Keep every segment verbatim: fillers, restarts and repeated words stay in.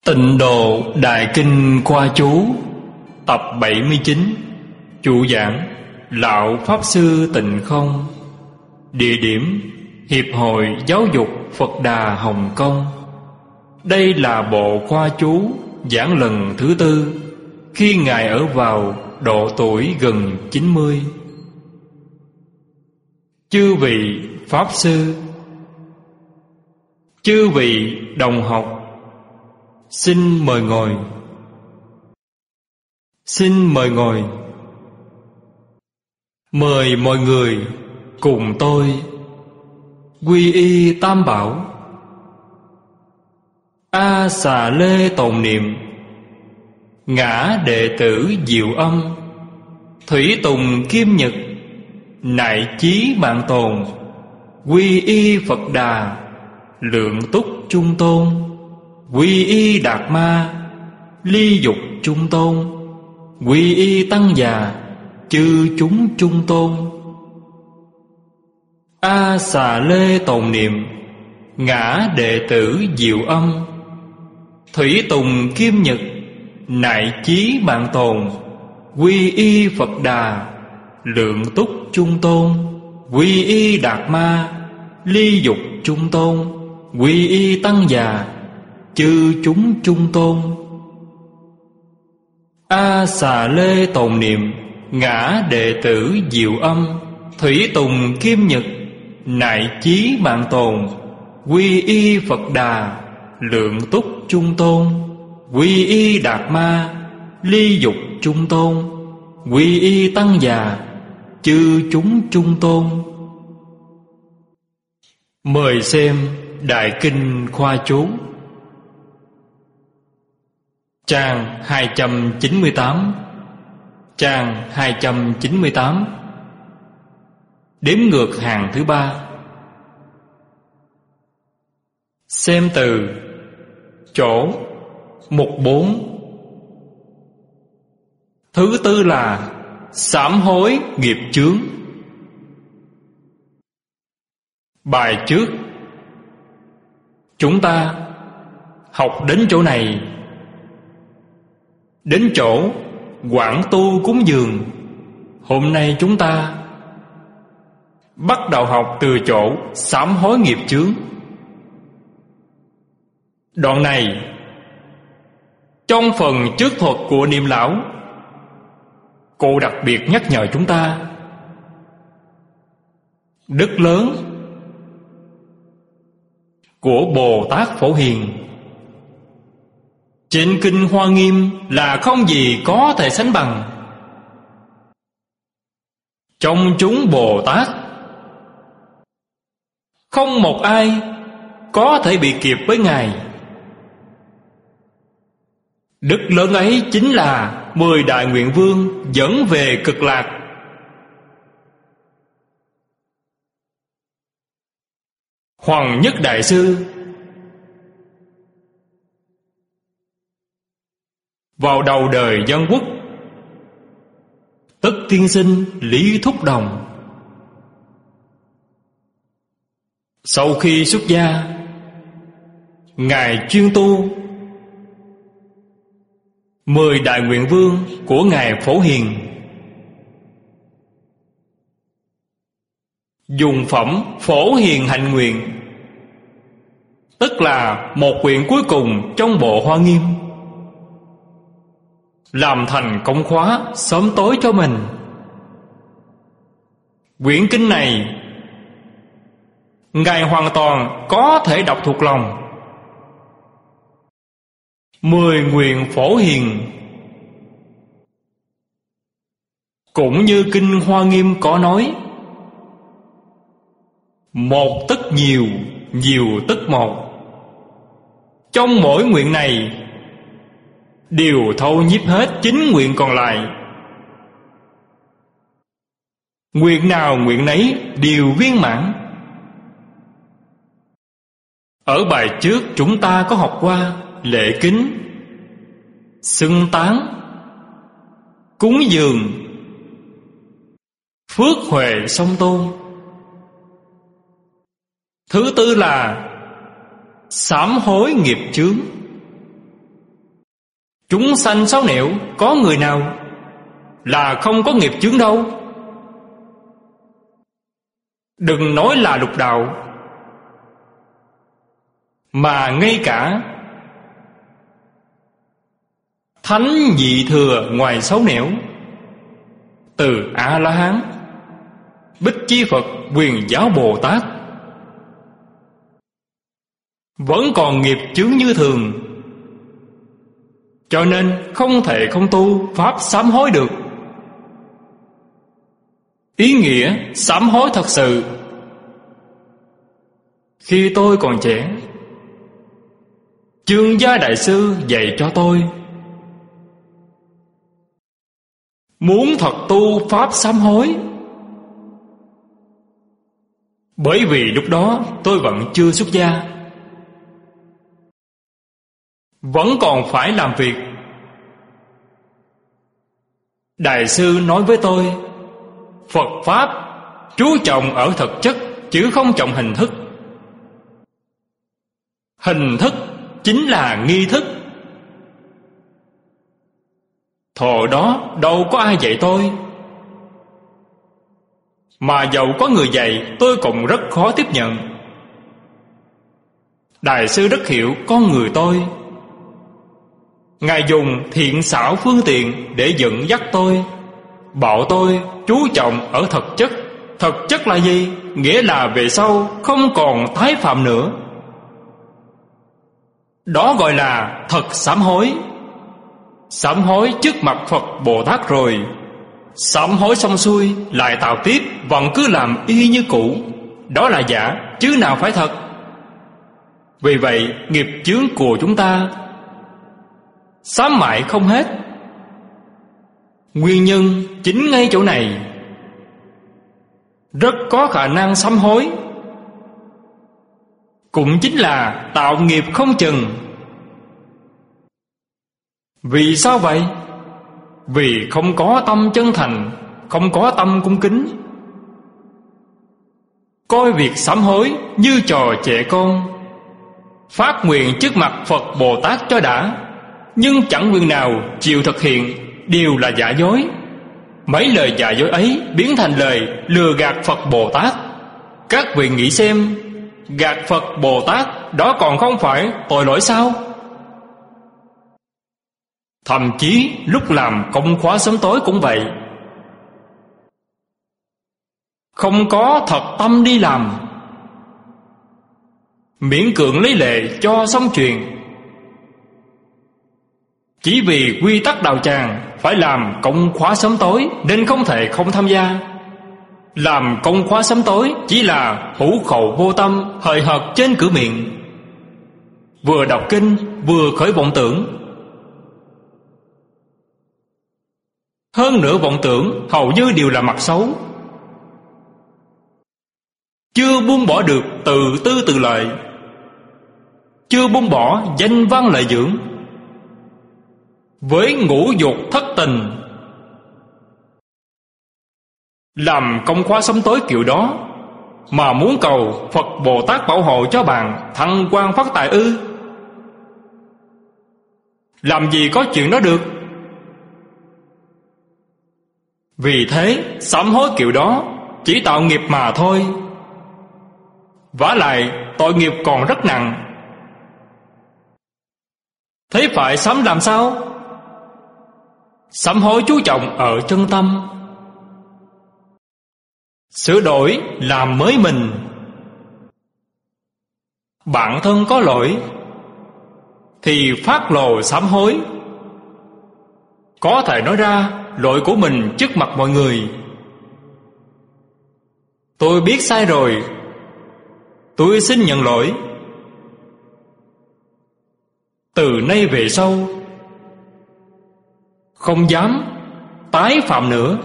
Tịnh Độ Đại Kinh Khoa Chú Tập bảy mươi chín. Chủ giảng Lão Pháp Sư Tịnh Không. Địa điểm Hiệp hội Giáo dục Phật Đà Hồng Kông. Đây là bộ khoa chú giảng lần thứ tư, khi Ngài ở vào độ tuổi gần chín mươi. Chư vị Pháp Sư, chư vị đồng học, xin mời ngồi. Xin mời ngồi. Mời mọi người cùng tôi quy y Tam Bảo. A Xà Lê tồn niệm, ngã đệ tử Diệu Âm, thủy tùng kim nhật, nại chí mạng tồn, quy y Phật Đà, lượng túc trung tôn, quy y Đạt Ma, ly dục trung tôn, quy y Tăng Già, chư chúng trung tôn. A Xà Lê tồn niệm, ngã đệ tử Diệu Âm, thủy tùng kim nhật, nại chí mạng tồn, quy y Phật Đà, lượng túc trung tôn, quy y Đạt Ma, ly dục trung tôn, quy y Tăng Già, chư chúng trung tôn. A Xà Lê tồn niệm, ngã đệ tử Diệu Âm, thủy tùng kim nhật, nại chí mạng tồn, quy y Phật Đà, lượng túc trung tôn, quy y Đạt Ma, ly dục trung tôn, quy y Tăng Già, chư chúng trung tôn. Mời xem Đại Kinh Khoa Chú, trang hai trăm chín mươi tám, trang hai trăm chín mươi tám, đếm ngược hàng thứ ba. Xem từ chỗ mục bốn. Thứ tư là sám hối nghiệp chướng. Bài trước chúng ta học đến chỗ này, đến chỗ quảng tu cúng dường. Hôm nay chúng ta bắt đầu học từ chỗ sám hối nghiệp chướng. Đoạn này trong phần trước thuật của Niệm Lão, cô đặc biệt nhắc nhở chúng ta đức lớn của Bồ Tát Phổ Hiền trên Kinh Hoa Nghiêm là không gì có thể sánh bằng. Trong chúng Bồ Tát, không một ai có thể bị kịp với Ngài. Đức lớn ấy chính là mười đại nguyện vương dẫn về cực lạc. Hoàng Nhất Đại Sư vào đầu đời Dân Quốc, Tất Tiên Sinh Lý Thúc Đồng sau khi xuất gia, Ngài chuyên tu mười đại nguyện vương của Ngài Phổ Hiền, dùng phẩm Phổ Hiền Hạnh Nguyện, tức là một nguyện cuối cùng trong bộ Hoa Nghiêm, làm thành công khóa sớm tối cho mình. Quyển kinh này Ngài hoàn toàn có thể đọc thuộc lòng. Mười nguyện Phổ Hiền cũng như Kinh Hoa Nghiêm có nói, một tức nhiều, nhiều tức một. Trong mỗi nguyện này đều thâu nhiếp hết chín nguyện còn lại. Nguyện nào nguyện nấy đều viên mãn. Ở bài trước chúng ta có học qua lễ kính, xưng tán, cúng dường, phước huệ song tôn. Thứ tư là sám hối nghiệp chướng. Chúng sanh sáu nẻo có người nào là không có nghiệp chướng đâu. Đừng nói là lục đạo, mà ngay cả thánh nhị thừa ngoài sáu nẻo, từ A-la-hán, Bích Chi Phật, Quyền Giáo Bồ Tát, vẫn còn nghiệp chướng như thường. Cho nên không thể không tu pháp sám hối được. Ý nghĩa sám hối thật sự, khi tôi còn trẻ, Chương Gia Đại Sư dạy cho tôi, muốn thật tu pháp sám hối. Bởi vì lúc đó tôi vẫn chưa xuất gia, vẫn còn phải làm việc. Đại sư nói với tôi, Phật Pháp chú trọng ở thực chất, chứ không trọng hình thức. Hình thức chính là nghi thức. Thời đó đâu có ai dạy tôi, mà dầu có người dạy tôi cũng rất khó tiếp nhận. Đại sư rất hiểu con người tôi. Ngài dùng thiện xảo phương tiện để dẫn dắt tôi, bảo tôi chú trọng ở thực chất. Thực chất là gì? Nghĩa là về sau không còn tái phạm nữa. Đó gọi là thật sám hối. Sám hối trước mặt Phật Bồ Tát rồi, sám hối xong xuôi lại tạo tiếp, vẫn cứ làm y như cũ. Đó là giả, chứ nào phải thật. Vì vậy nghiệp chướng của chúng ta sám mãi không hết. Nguyên nhân chính ngay chỗ này. Rất có khả năng sám hối, cũng chính là tạo nghiệp không chừng. Vì sao vậy? Vì không có tâm chân thành, không có tâm cung kính, coi việc sám hối như trò trẻ con, phát nguyện trước mặt Phật Bồ Tát cho đã, nhưng chẳng nguyện nào chịu thực hiện, đều là giả dối. Mấy lời giả dối ấy biến thành lời lừa gạt Phật Bồ Tát. Các vị nghĩ xem, gạt Phật Bồ Tát đó còn không phải tội lỗi sao? Thậm chí lúc làm công khóa sớm tối cũng vậy. Không có thật tâm đi làm, miễn cưỡng lấy lệ cho xong chuyện. Chỉ vì quy tắc đạo tràng phải làm công khóa sớm tối nên không thể không tham gia. Làm công khóa sớm tối chỉ là hữu khẩu vô tâm, hời hợt trên cửa miệng, vừa đọc kinh vừa khởi vọng tưởng. Hơn nữa vọng tưởng hầu như đều là mặt xấu, chưa buông bỏ được tự tư tự lợi, chưa buông bỏ danh văn lợi dưỡng. Với ngũ dục thất tình, làm công khóa sớm tối kiểu đó mà muốn cầu Phật Bồ Tát bảo hộ cho bạn thăng quan phát tài ư? Làm gì có chuyện đó được. Vì thế sám hối kiểu đó chỉ tạo nghiệp mà thôi. Vả lại tội nghiệp còn rất nặng. Thế phải sám làm sao? Sám hối chú trọng ở chân tâm, sửa đổi làm mới mình. Bản thân có lỗi thì phát lộ sám hối, có thể nói ra lỗi của mình trước mặt mọi người. Tôi biết sai rồi, tôi xin nhận lỗi. Từ nay về sau không dám tái phạm nữa.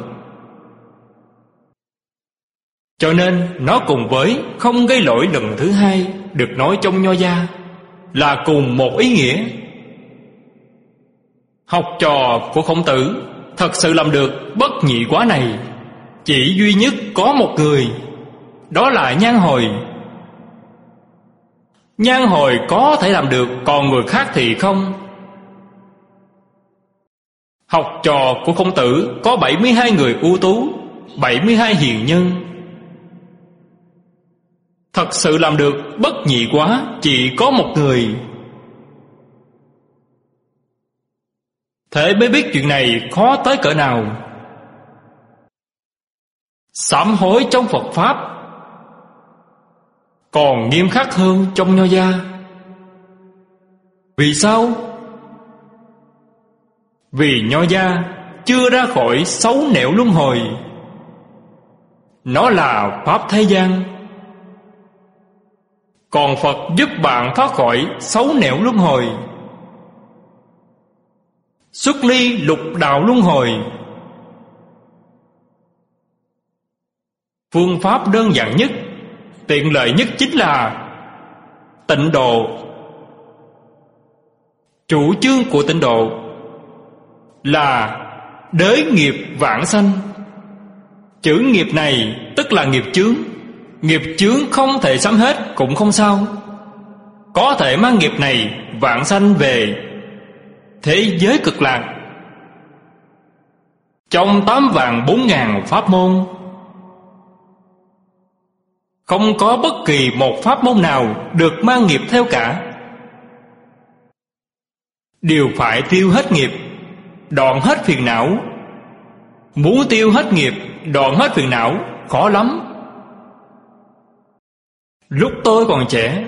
Cho nên nó cùng với không gây lỗi lần thứ hai được nói trong Nho gia là cùng một ý nghĩa. Học trò của Khổng Tử thật sự làm được bất nhị quả này chỉ duy nhất có một người, đó là Nhan Hồi. Nhan Hồi có thể làm được, còn người khác thì không. Học trò của Khổng Tử có bảy mươi hai người ưu tú, bảy mươi hai hiền nhân. Thật sự làm được bất nhị quá chỉ có một người. Thế mới biết chuyện này khó tới cỡ nào. Sám hối trong Phật Pháp còn nghiêm khắc hơn trong Nho gia. Vì sao? Vì Nho gia chưa ra khỏi sáu nẻo luân hồi. Nó là Pháp thế gian. Còn Phật giúp bạn thoát khỏi sáu nẻo luân hồi, xuất ly lục đạo luân hồi. Phương pháp đơn giản nhất, tiện lợi nhất chính là tịnh độ. Chủ trương của tịnh độ là đới nghiệp vãng sanh. Chữ nghiệp này tức là nghiệp chướng. Nghiệp chướng không thể sám hết cũng không sao. Có thể mang nghiệp này vãng sanh về thế giới cực lạc. Trong tám vạn bốn ngàn pháp môn, không có bất kỳ một pháp môn nào được mang nghiệp theo cả. Đều phải tiêu hết nghiệp, đoạn hết phiền não. Muốn tiêu hết nghiệp, đoạn hết phiền não khó lắm. Lúc tôi còn trẻ,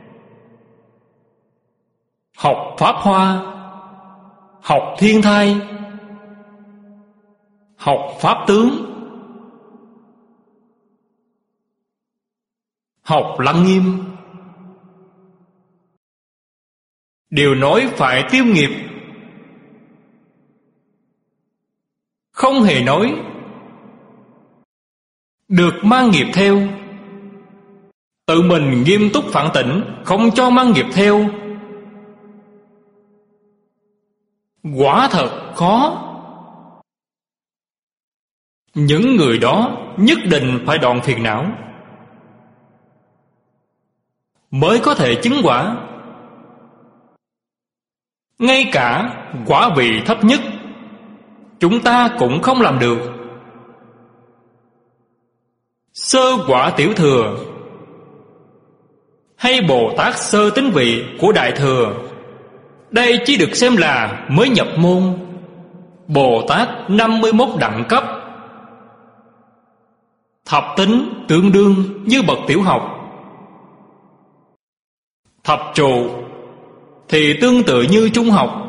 học Pháp Hoa, học Thiên Thai, học Pháp Tướng, học Lăng Nghiêm, đều nói phải tiêu nghiệp, không hề nói được mang nghiệp theo. Tự mình nghiêm túc phản tỉnh, không cho mang nghiệp theo, quả thật khó. Những người đó nhất định phải đoạn phiền não mới có thể chứng quả. Ngay cả quả vị thấp nhất chúng ta cũng không làm được. Sơ quả tiểu thừa hay Bồ Tát sơ tính vị của Đại Thừa, đây chỉ được xem là mới nhập môn. Bồ Tát năm mươi mốt đẳng cấp, thập tính tương đương như bậc tiểu học. Thập trụ thì tương tự như trung học.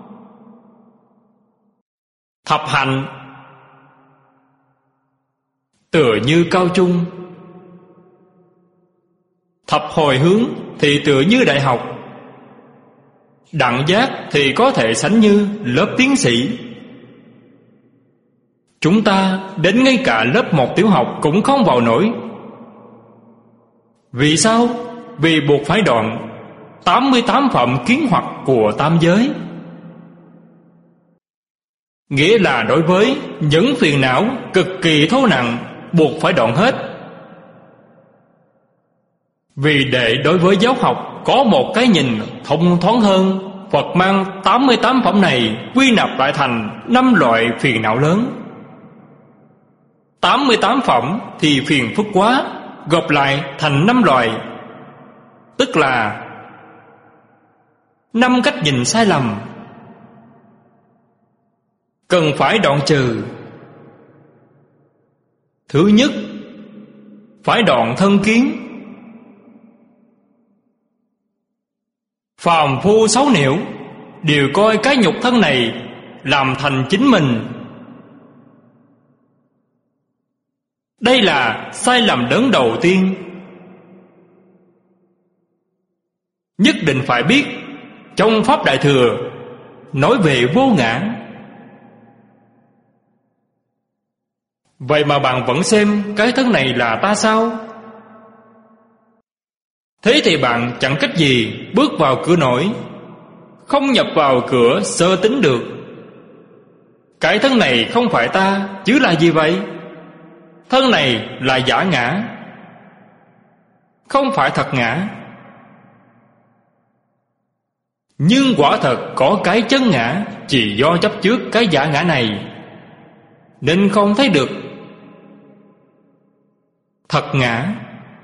Thập hạnh tựa như cao trung. Thập hồi hướng thì tựa như đại học. Đẳng giác thì có thể sánh như lớp tiến sĩ. Chúng ta đến ngay cả lớp một tiểu học cũng không vào nổi. Vì sao? Vì buộc phải đoạn tám mươi tám phẩm kiến hoặc của tam giới. Nghĩa là đối với những phiền não cực kỳ thô nặng, buộc phải đoạn hết. Vì để đối với giáo học có một cái nhìn thông thoáng hơn, Phật mang tám mươi tám phẩm này quy nạp lại thành năm loại phiền não lớn. Tám mươi tám phẩm thì phiền phức quá, gộp lại thành năm loại, tức là năm cách nhìn sai lầm, cần phải đoạn trừ. Thứ nhất, phải đoạn thân kiến. Phàm phu xấu nẻo đều coi cái nhục thân này làm thành chính mình. Đây là sai lầm lớn đầu tiên. Nhất định phải biết, trong Pháp Đại Thừa nói về vô ngã. Vậy mà bạn vẫn xem cái thân này là ta sao? Thế thì bạn chẳng cách gì bước vào cửa nổi, không nhập vào cửa sơ tính được. Cái thân này không phải ta, chứ là gì vậy? Thân này là giả ngã, không phải thật ngã. Nhưng quả thật có cái chân ngã, chỉ do chấp trước cái giả ngã này nên không thấy được thật ngã.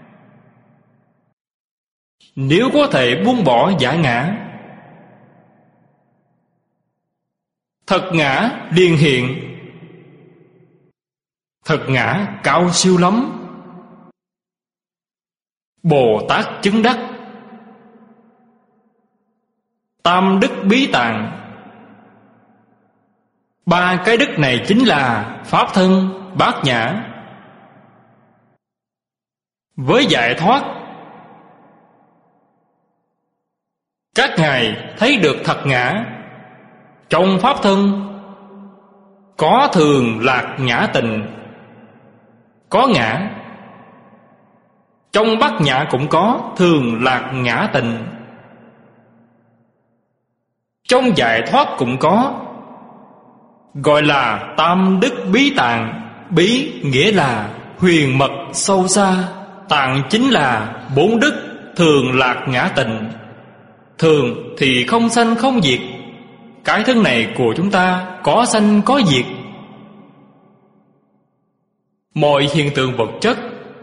Nếu có thể buông bỏ giả ngã, thật ngã liền hiện. Thật ngã cao siêu lắm. Bồ Tát chứng đắc tam đức bí tạng. Ba cái đức này chính là pháp thân, bát nhã. Với giải thoát, các ngài thấy được thật ngã. Trong pháp thân có thường lạc ngã tình, có ngã. Trong bát nhã cũng có thường lạc ngã tình. Trong giải thoát cũng có, gọi là tam đức bí tạng. Bí nghĩa là huyền mật sâu xa, tạng chính là bốn đức thường lạc ngã tình. Thường thì không sanh không diệt. Cái thân này của chúng ta có sanh có diệt. Mọi hiện tượng vật chất,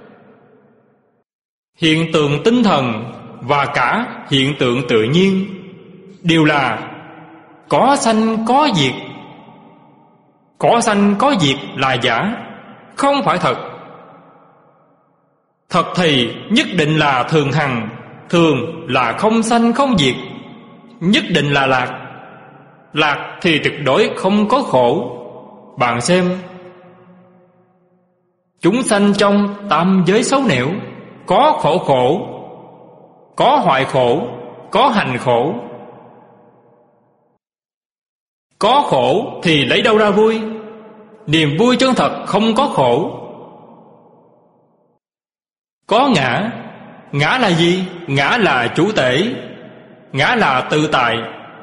hiện tượng tinh thần và cả hiện tượng tự nhiên đều là có sanh có diệt. Có sanh có diệt là giả, không phải thật. Thật thì nhất định là thường hằng. Thường là không sanh không diệt, nhất định là lạc. Lạc thì tuyệt đối không có khổ. Bạn xem, chúng sanh trong tam giới xấu nẻo, có khổ khổ, có hoại khổ, có hành khổ. Có khổ thì lấy đâu ra vui? Niềm vui chân thật không có khổ. Có ngã. Ngã là gì? Ngã là chủ tể, ngã là tự tại.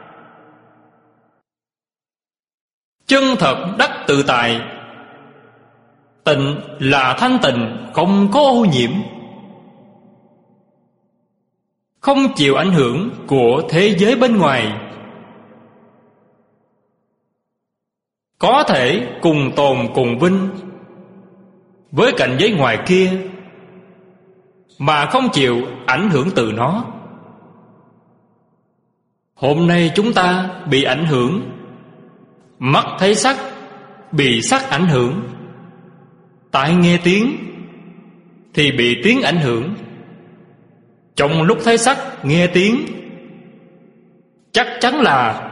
Chân thật đắc tự tại. Tịnh là thanh tịnh, không có ô nhiễm, không chịu ảnh hưởng của thế giới bên ngoài, có thể cùng tồn cùng vinh với cảnh giới ngoài kia, mà không chịu ảnh hưởng từ nó. Hôm nay chúng ta bị ảnh hưởng. Mắt thấy sắc, bị sắc ảnh hưởng. Tai nghe tiếng thì bị tiếng ảnh hưởng. Trong lúc thấy sắc, nghe tiếng, chắc chắn là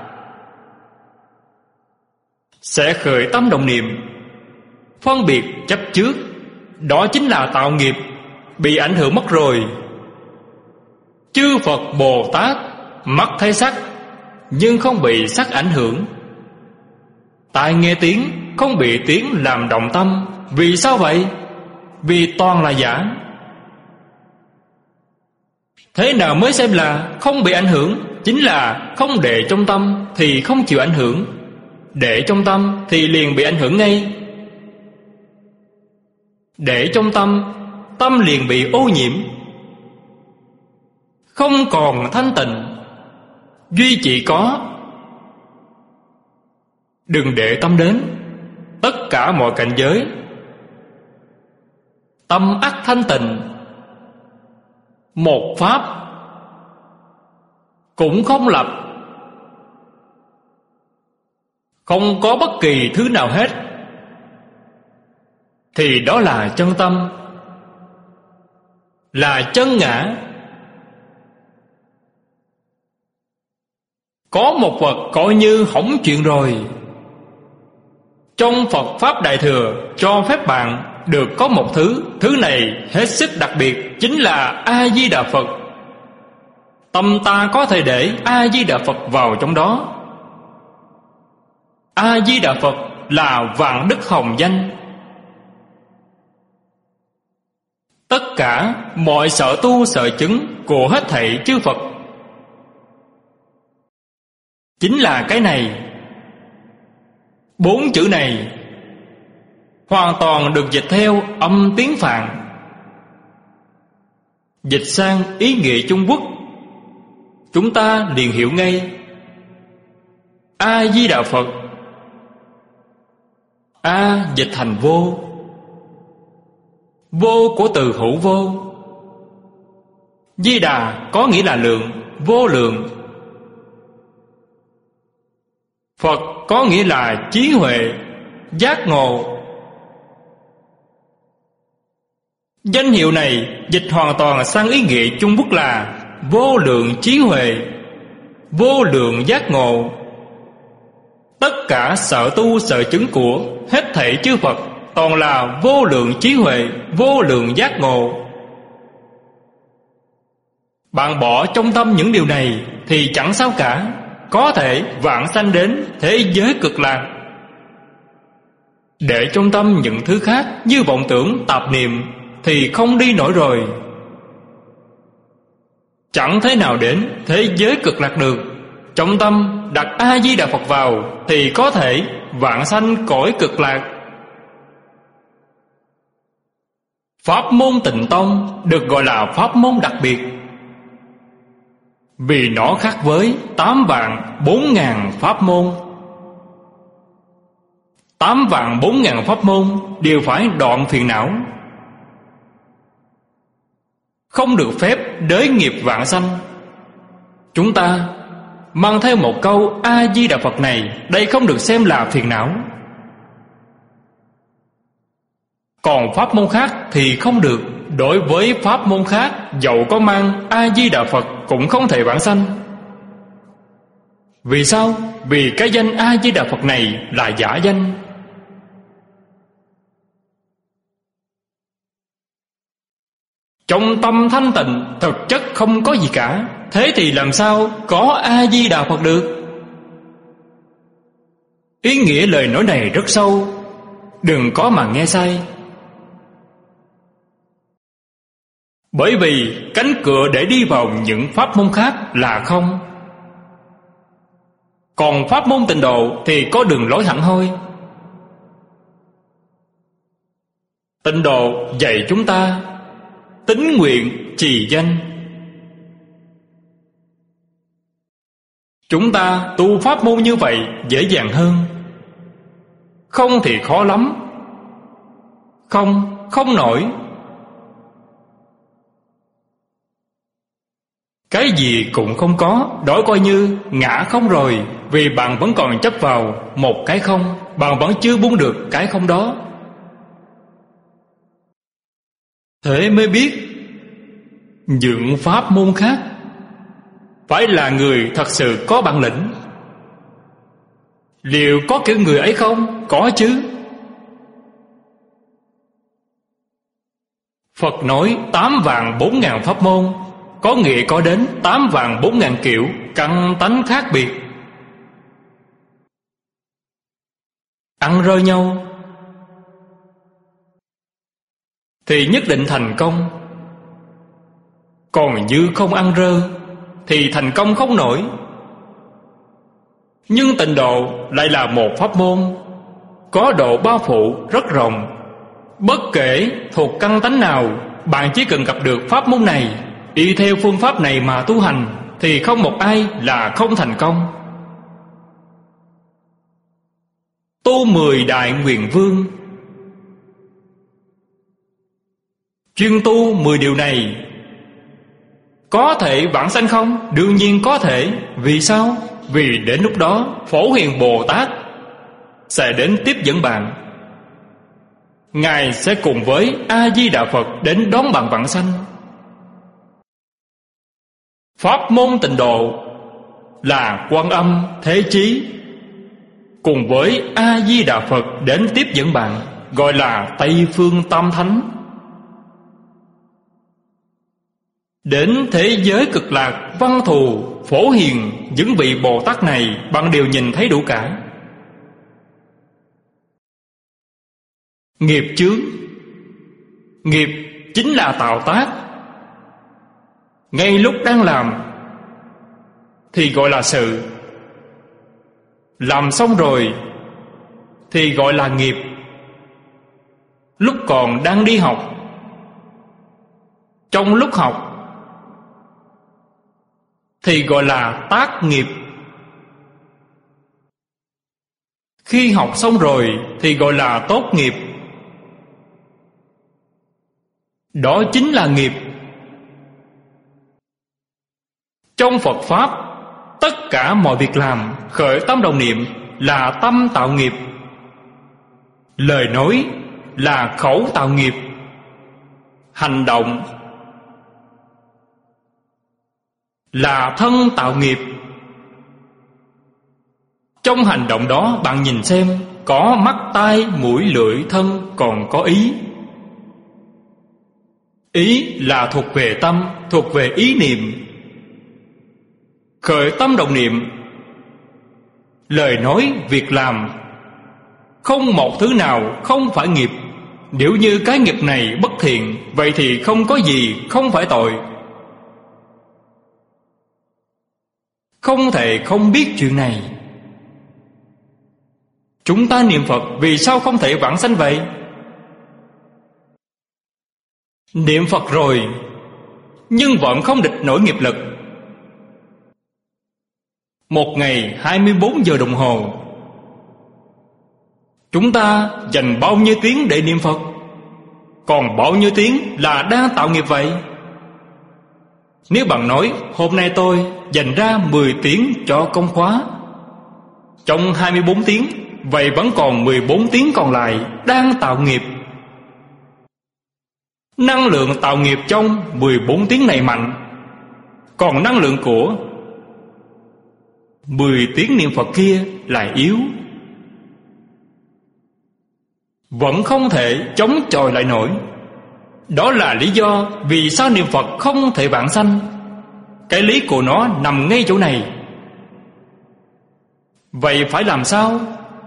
sẽ khởi tâm động niệm, phân biệt chấp trước. Đó chính là tạo nghiệp, bị ảnh hưởng mất rồi. Chư Phật Bồ Tát mắt thấy sắc nhưng không bị sắc ảnh hưởng. Tai nghe tiếng không bị tiếng làm động tâm. Vì sao vậy? Vì toàn là giả. Thế nào mới xem là không bị ảnh hưởng? Chính là không để trong tâm thì không chịu ảnh hưởng, để trong tâm thì liền bị ảnh hưởng ngay. Để trong tâm, tâm liền bị ô nhiễm, không còn thanh tịnh. Duy chỉ có đừng để tâm đến tất cả mọi cảnh giới. Tâm ắt thanh tịnh. Một pháp cũng không lập, không có bất kỳ thứ nào hết, thì đó là chân tâm, là chân ngã. Có một vật coi như hỏng chuyện rồi. Trong Phật Pháp Đại Thừa cho phép bạn được có một thứ. Thứ này hết sức đặc biệt, chính là A-di-đà Phật. Tâm ta có thể để A-di-đà Phật vào trong đó. A-di-đà Phật là vạn đức hồng danh. Tất cả mọi sở tu sở chứng của hết thảy chư Phật chính là cái này. Bốn chữ này hoàn toàn được dịch theo âm tiếng Phạn, dịch sang ý nghĩa Trung Quốc chúng ta liền hiểu ngay. A Di Đà Phật. A dịch thành vô, vô của từ hữu vô. Di Đà có nghĩa là lượng, vô lượng. Phật có nghĩa là trí huệ, giác ngộ. Danh hiệu này dịch hoàn toàn sang ý nghĩa Trung Quốc là vô lượng trí huệ, vô lượng giác ngộ. Tất cả sở tu sở chứng của hết thảy chư Phật toàn là vô lượng trí huệ, vô lượng giác ngộ. Bạn bỏ trong tâm những điều này thì chẳng sao cả, có thể vãng sanh đến thế giới cực lạc. Để trong tâm những thứ khác như vọng tưởng tạp niệm thì không đi nổi rồi, chẳng thể nào đến thế giới cực lạc được. Trong tâm đặt A Di Đà Phật vào thì có thể vãng sanh cõi cực lạc. Pháp môn Tịnh Tông được gọi là pháp môn đặc biệt, vì nó khác với tám vạn bốn ngàn pháp môn. Tám vạn bốn ngàn pháp môn đều phải đoạn phiền não, không được phép đới nghiệp vãng sanh. Chúng ta mang theo một câu A Di Đà Phật này, đây không được xem là phiền não. Còn pháp môn khác thì không được. Đối với pháp môn khác, dẫu có mang A Di Đà Phật cũng không thể vãng sanh. Vì sao? Vì cái danh A Di Đà Phật này là giả danh. Trong tâm thanh tịnh thực chất không có gì cả, thế thì làm sao có A Di Đà Phật được? Ý nghĩa lời nói này rất sâu, đừng có mà nghe sai. Bởi vì cánh cửa để đi vào những pháp môn khác là không. Còn pháp môn Tịnh Độ thì có đường lối hẳn hoi. Tịnh Độ dạy chúng ta tín nguyện trì danh. Chúng ta tu pháp môn như vậy dễ dàng hơn. Không thì khó lắm. Không, không nổi. Cái gì cũng không có, đó coi như ngã không rồi. Vì bạn vẫn còn chấp vào một cái không, bạn vẫn chưa buông được cái không đó. Thế mới biết những pháp môn khác phải là người thật sự có bản lĩnh. Liệu có kiểu người ấy không? Có chứ. Phật nói tám vạn bốn ngàn pháp môn, có nghĩa có đến tám vạn bốn ngàn kiểu căn tánh khác biệt, ăn rơi nhau thì nhất định thành công. Còn như không ăn rơ thì thành công không nổi. Nhưng Tịnh Độ lại là một pháp môn có độ bao phủ rất rộng. Bất kể thuộc căn tánh nào, bạn chỉ cần gặp được pháp môn này, y theo phương pháp này mà tu hành, thì không một ai là không thành công. Tu mười đại nguyện vương, chuyên tu mười điều này, có thể vãng sanh không? Đương nhiên có thể. Vì sao? Vì đến lúc đó Phổ Hiền Bồ Tát sẽ đến tiếp dẫn bạn. Ngài sẽ cùng với A Di Đà Phật đến đón bạn vãng sanh. Pháp môn Tịnh Độ là Quan Âm Thế Chí cùng với A Di Đà Phật đến tiếp dẫn bạn, gọi là Tây Phương Tam Thánh. Đến thế giới cực lạc Văn Thù, Phổ Hiền, những vị Bồ Tát này bạn đều nhìn thấy đủ cả. Nghiệp chướng, nghiệp chính là tạo tác. Ngay lúc đang làm thì gọi là sự, làm xong rồi thì gọi là nghiệp. Lúc còn đang đi học, trong lúc học, thì gọi là tác nghiệp. Khi học xong rồi thì gọi là tốt nghiệp. Đó chính là nghiệp. Trong Phật Pháp, tất cả mọi việc làm khởi tâm đồng niệm là tâm tạo nghiệp. Lời nói là khẩu tạo nghiệp. Hành động là thân tạo nghiệp. Trong hành động đó bạn nhìn xem, có mắt, tai, mũi, lưỡi, thân, còn có ý. Ý là thuộc về tâm, thuộc về ý niệm. Khởi tâm đồng niệm, lời nói, việc làm, không một thứ nào không phải nghiệp. Nếu như cái nghiệp này bất thiện, vậy thì không có gì không phải tội. Không thể không biết chuyện này. Chúng ta niệm Phật vì sao không thể vãng sanh vậy? Niệm Phật rồi nhưng vẫn không địch nổi nghiệp lực. Một ngày hai mươi bốn giờ đồng hồ, chúng ta dành bao nhiêu tiếng để niệm Phật? Còn bao nhiêu tiếng là đang tạo nghiệp vậy? Nếu bạn nói hôm nay tôi dành ra mười tiếng cho công khóa, trong hai mươi bốn tiếng, vậy vẫn còn mười bốn tiếng còn lại đang tạo nghiệp. Năng lượng tạo nghiệp trong mười bốn tiếng này mạnh, còn năng lượng của mười tiếng niệm Phật kia lại yếu. Vẫn không thể chống chọi lại nổi. Đó là lý do vì sao niệm Phật không thể vãng sanh. Cái lý của nó nằm ngay chỗ này. Vậy phải làm sao?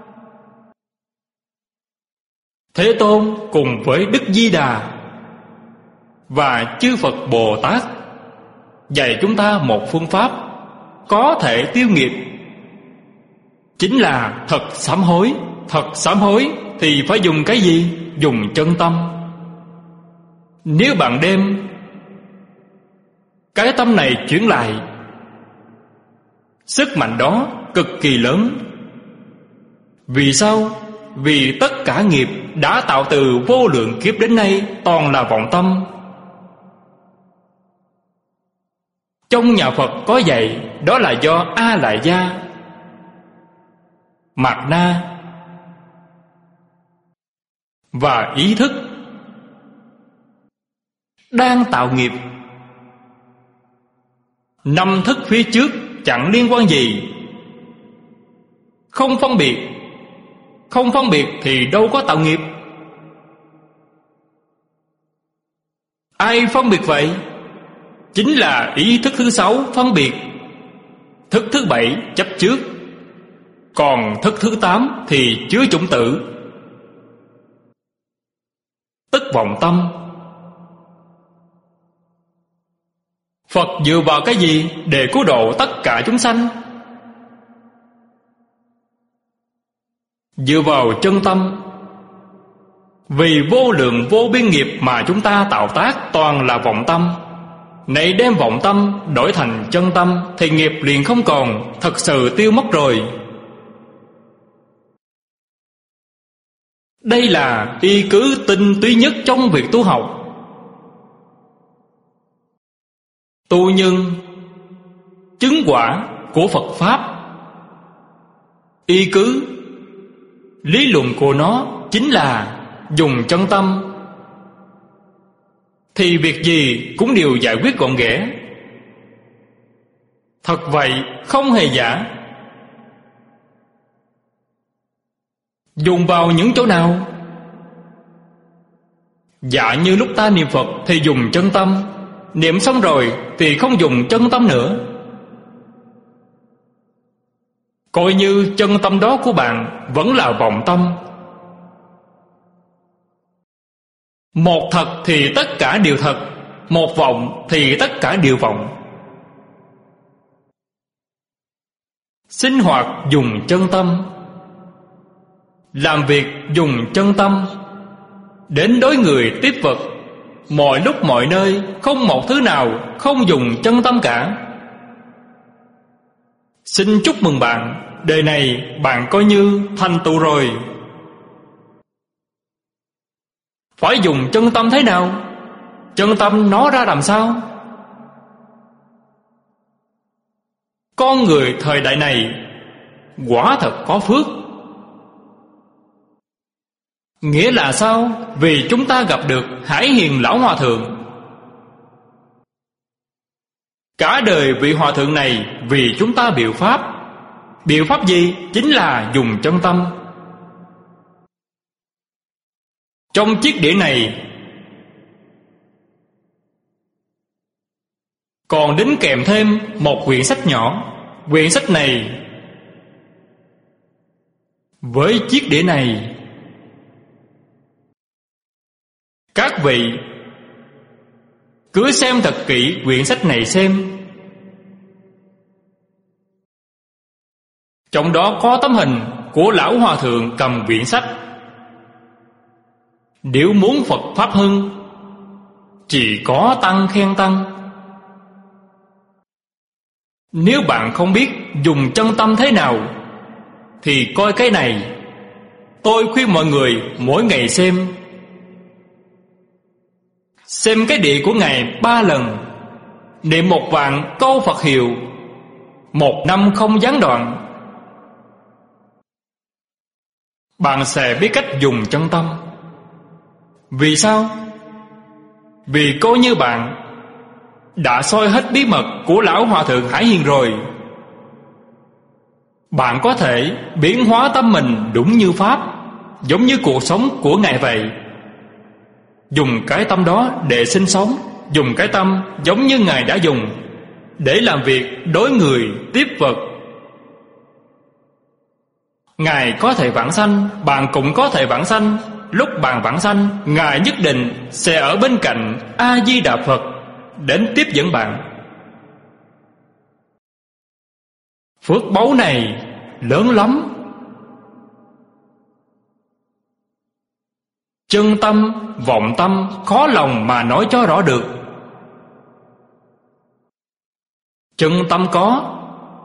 Thế Tôn cùng với Đức Di Đà và chư Phật Bồ Tát dạy chúng ta một phương pháp có thể tiêu nghiệp, chính là thật sám hối. Thật sám hối thì phải dùng cái gì? Dùng chân tâm. Nếu bạn đem cái tâm này chuyển lại, sức mạnh đó cực kỳ lớn. Vì sao? Vì tất cả nghiệp đã tạo từ vô lượng kiếp đến nay toàn là vọng tâm. Trong nhà Phật có dạy, đó là do A Lại Gia, Mạt Na và ý thức đang tạo nghiệp. Năm thức phía trước chẳng liên quan gì. Không phân biệt. Không phân biệt thì đâu có tạo nghiệp. Ai phân biệt vậy? Chính là ý thức thứ sáu phân biệt. Thức thứ bảy chấp trước. Còn thức thứ tám thì chứa chủng tử, tức vọng tâm. Phật dựa vào cái gì để cứu độ tất cả chúng sanh? Dựa vào chân tâm. Vì vô lượng vô biên nghiệp mà chúng ta tạo tác toàn là vọng tâm. Này đem vọng tâm đổi thành chân tâm thì nghiệp liền không còn, thật sự tiêu mất rồi. Đây là y cứ tinh túy nhất trong việc tu học. Tu nhân chứng quả của Phật Pháp. Y cứ lý luận của nó chính là dùng chân tâm, thì việc gì cũng đều giải quyết gọn ghẽ. Thật vậy, không hề giả. Dùng vào những chỗ nào? Dạ như lúc ta niệm Phật thì dùng chân tâm, niệm xong rồi thì không dùng chân tâm nữa. Coi như chân tâm đó của bạn vẫn là vọng tâm. Một thật thì tất cả đều thật, một vọng thì tất cả đều vọng. Sinh hoạt dùng chân tâm, làm việc dùng chân tâm, đến đối người tiếp vật, mọi lúc mọi nơi không một thứ nào không dùng chân tâm cả. Xin chúc mừng bạn, đời này bạn coi như thành tựu rồi. Phải dùng chân tâm thế nào? Chân tâm nó ra làm sao? Con người thời đại này quả thật có phước. Nghĩa là sao? Vì chúng ta gặp được Hải Hiền Lão Hòa Thượng. Cả đời vị Hòa Thượng này vì chúng ta biểu pháp. Biểu pháp gì? Chính là dùng chân tâm. Trong chiếc đĩa này còn đính kèm thêm một quyển sách nhỏ. Quyển sách này với chiếc đĩa này, các vị cứ xem thật kỹ quyển sách này xem. Trong đó có tấm hình của Lão Hòa Thượng cầm quyển sách. Nếu muốn Phật Pháp hưng, chỉ có tăng khen tăng. Nếu bạn không biết dùng chân tâm thế nào, thì coi cái này. Tôi khuyên mọi người mỗi ngày xem Xem cái đĩa của Ngài ba lần, niệm một vạn câu Phật hiệu, một năm không gián đoạn. Bạn sẽ biết cách dùng chân tâm. Vì sao? Vì coi như bạn đã soi hết bí mật của Lão Hòa Thượng Hải Hiền rồi. Bạn có thể biến hóa tâm mình đúng như Pháp, giống như cuộc sống của Ngài vậy. Dùng cái tâm đó để sinh sống. Dùng cái tâm giống như Ngài đã dùng, để làm việc đối người tiếp vật. Ngài có thể vãng sanh, bạn cũng có thể vãng sanh. Lúc bạn vãng sanh, Ngài nhất định sẽ ở bên cạnh A-di-đà Phật đến tiếp dẫn bạn. Phước báu này lớn lắm. Chân tâm, vọng tâm khó lòng mà nói cho rõ được. Chân tâm có,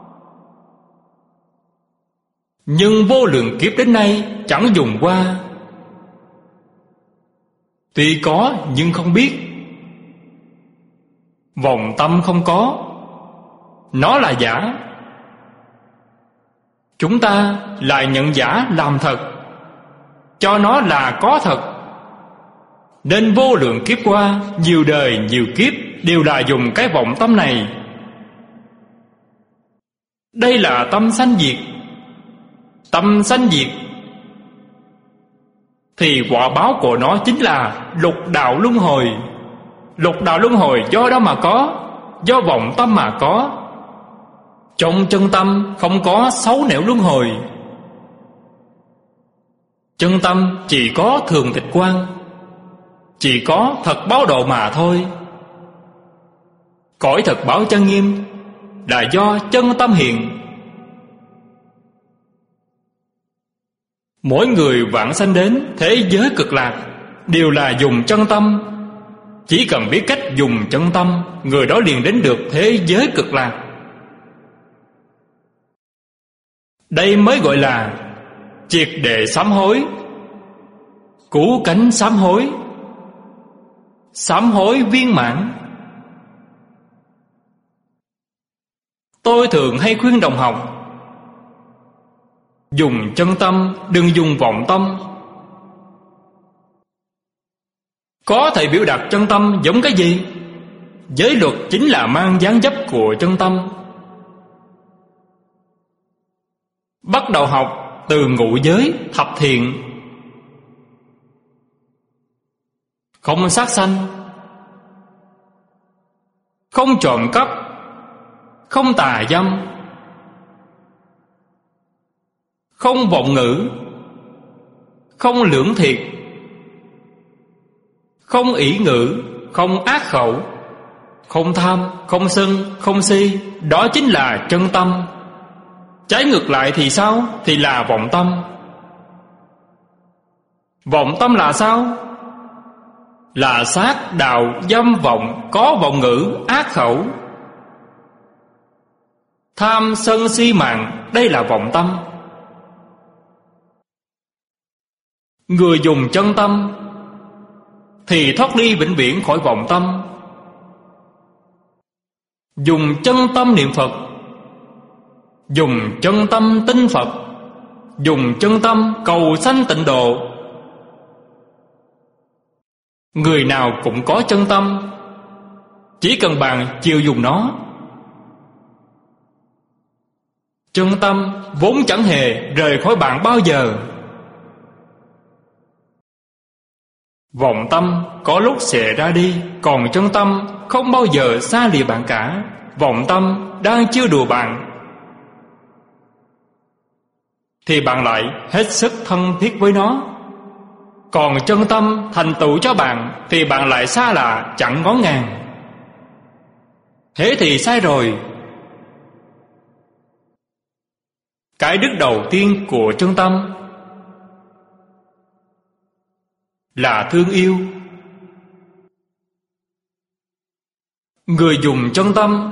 nhưng vô lượng kiếp đến nay chẳng dùng qua. Tuy có nhưng không biết. Vọng tâm không có, nó là giả. Chúng ta lại nhận giả làm thật, cho nó là có thật. Nên vô lượng kiếp qua, nhiều đời nhiều kiếp đều là dùng cái vọng tâm này. Đây là tâm sanh diệt. Tâm sanh diệt thì quả báo của nó chính là lục đạo luân hồi. Lục đạo luân hồi do đó mà có, do vọng tâm mà có. Trong chân tâm không có xấu nẻo luân hồi. Chân tâm chỉ có thường tịch quang, chỉ có thật báo độ mà thôi. Cõi thật báo chân nghiêm là do chân tâm hiện. Mỗi người vãng sanh đến thế giới cực lạc đều là dùng chân tâm. Chỉ cần biết cách dùng chân tâm, người đó liền đến được thế giới cực lạc. Đây mới gọi là triệt để sám hối, cứu cánh sám hối, sám hối viên mãn. Tôi thường hay khuyên đồng học dùng chân tâm, đừng dùng vọng tâm. Có thể biểu đạt chân tâm giống cái gì? Giới luật chính là mang dáng dấp của chân tâm. Bắt đầu học từ ngũ giới, thập thiện. Không sát sanh, không trộm cắp, không tà dâm, không vọng ngữ, không lưỡng thiệt, không ỷ ngữ, không ác khẩu, không tham, không sân, không si. Đó chính là chân tâm. Trái ngược lại thì sao? Thì là vọng tâm. Vọng tâm là sao? Là sát, đạo, dâm, vọng, có vọng ngữ, ác khẩu. Tham sân si mạng, đây là vọng tâm. Người dùng chân tâm thì thoát ly vĩnh viễn khỏi vọng tâm. Dùng chân tâm niệm Phật, dùng chân tâm tin Phật, dùng chân tâm cầu sanh tịnh độ. Người nào cũng có chân tâm, chỉ cần bạn chịu dùng nó. Chân tâm vốn chẳng hề rời khỏi bạn bao giờ. Vọng tâm có lúc sẽ ra đi, còn chân tâm không bao giờ xa lìa bạn cả. Vọng tâm đang chiêu đùa bạn thì bạn lại hết sức thân thiết với nó. Còn chân tâm thành tựu cho bạn thì bạn lại xa lạ chẳng ngó ngàng. Thế thì sai rồi. Cái đức đầu tiên của chân tâm là thương yêu. Người dùng chân tâm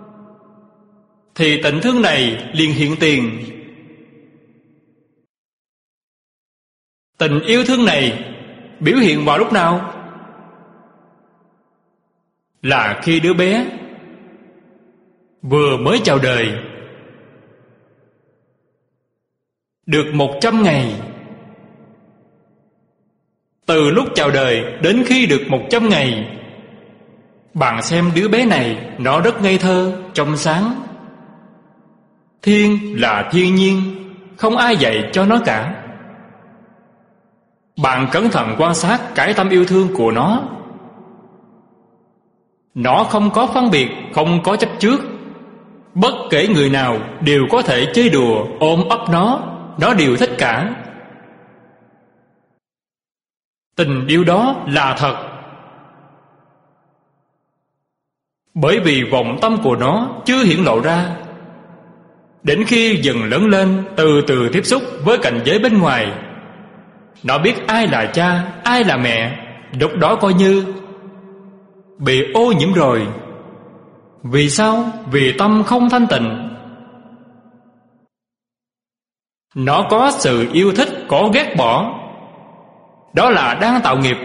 thì tình thương này liền hiện tiền. Tình yêu thương này biểu hiện vào lúc nào? Là khi đứa bé vừa mới chào đời, được một trăm ngày. Từ lúc chào đời đến khi được một trăm ngày, bạn xem đứa bé này, nó rất ngây thơ, trong sáng. Thiên là thiên nhiên, không ai dạy cho nó cả. Bạn cẩn thận quan sát cái tâm yêu thương của nó. Nó không có phân biệt, không có chấp trước. Bất kể người nào đều có thể chơi đùa, ôm ấp nó, nó đều thích cả. Tình yêu đó là thật. Bởi vì vọng tâm của nó chưa hiển lộ ra. Đến khi dần lớn lên, từ từ tiếp xúc với cảnh giới bên ngoài, nó biết ai là cha, ai là mẹ. Lúc đó coi như bị ô nhiễm rồi. Vì sao? Vì tâm không thanh tịnh. Nó có sự yêu thích, có ghét bỏ. Đó là đang tạo nghiệp.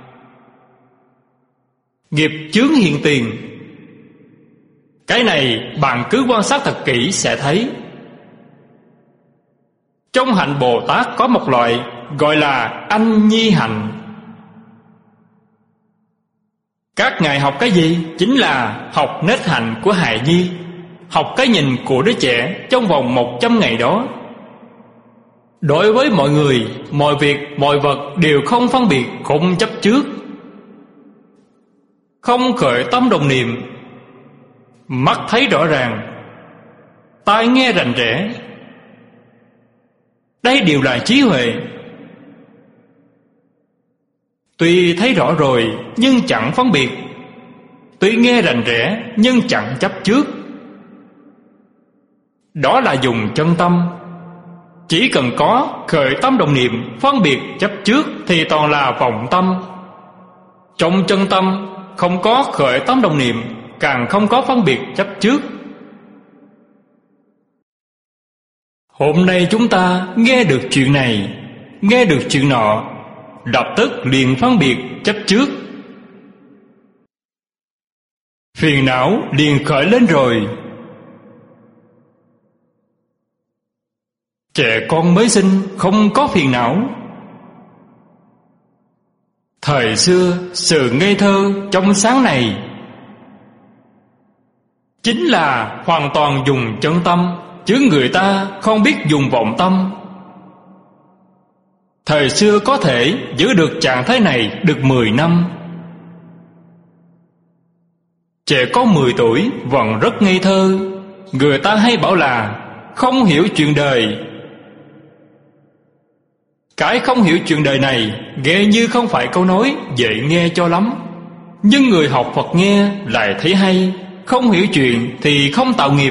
Nghiệp chướng hiện tiền. Cái này bạn cứ quan sát thật kỹ sẽ thấy. Trong hạnh Bồ Tát có một loại gọi là anh nhi hạnh. Các ngài học cái gì? Chính là học nết hạnh của hài nhi, học cái nhìn của đứa trẻ trong vòng một trăm ngày đó. Đối với mọi người, mọi việc, mọi vật đều không phân biệt, không chấp trước, không khởi tâm đồng niệm. Mắt thấy rõ ràng, tai nghe rành rẽ. Đây đều là trí huệ. Tuy thấy rõ rồi nhưng chẳng phân biệt, tuy nghe rành rẽ nhưng chẳng chấp trước. Đó là dùng chân tâm. Chỉ cần có khởi tâm đồng niệm, phân biệt chấp trước thì toàn là vọng tâm. Trong chân tâm không có khởi tâm đồng niệm, càng không có phân biệt chấp trước. Hôm nay chúng ta nghe được chuyện này, nghe được chuyện nọ, lập tức liền phân biệt chấp trước. Phiền não liền khởi lên rồi. Trẻ con mới sinh không có phiền não. Thời xưa sự ngây thơ trong sáng này chính là hoàn toàn dùng chân tâm, chứ người ta không biết dùng vọng tâm. Thời xưa có thể giữ được trạng thái này được mười năm. Trẻ có mười tuổi vẫn rất ngây thơ. Người ta hay bảo là không hiểu chuyện đời. Cái không hiểu chuyện đời này nghe như không phải câu nói dễ nghe cho lắm, nhưng người học Phật nghe lại thấy hay. Không hiểu chuyện thì không tạo nghiệp.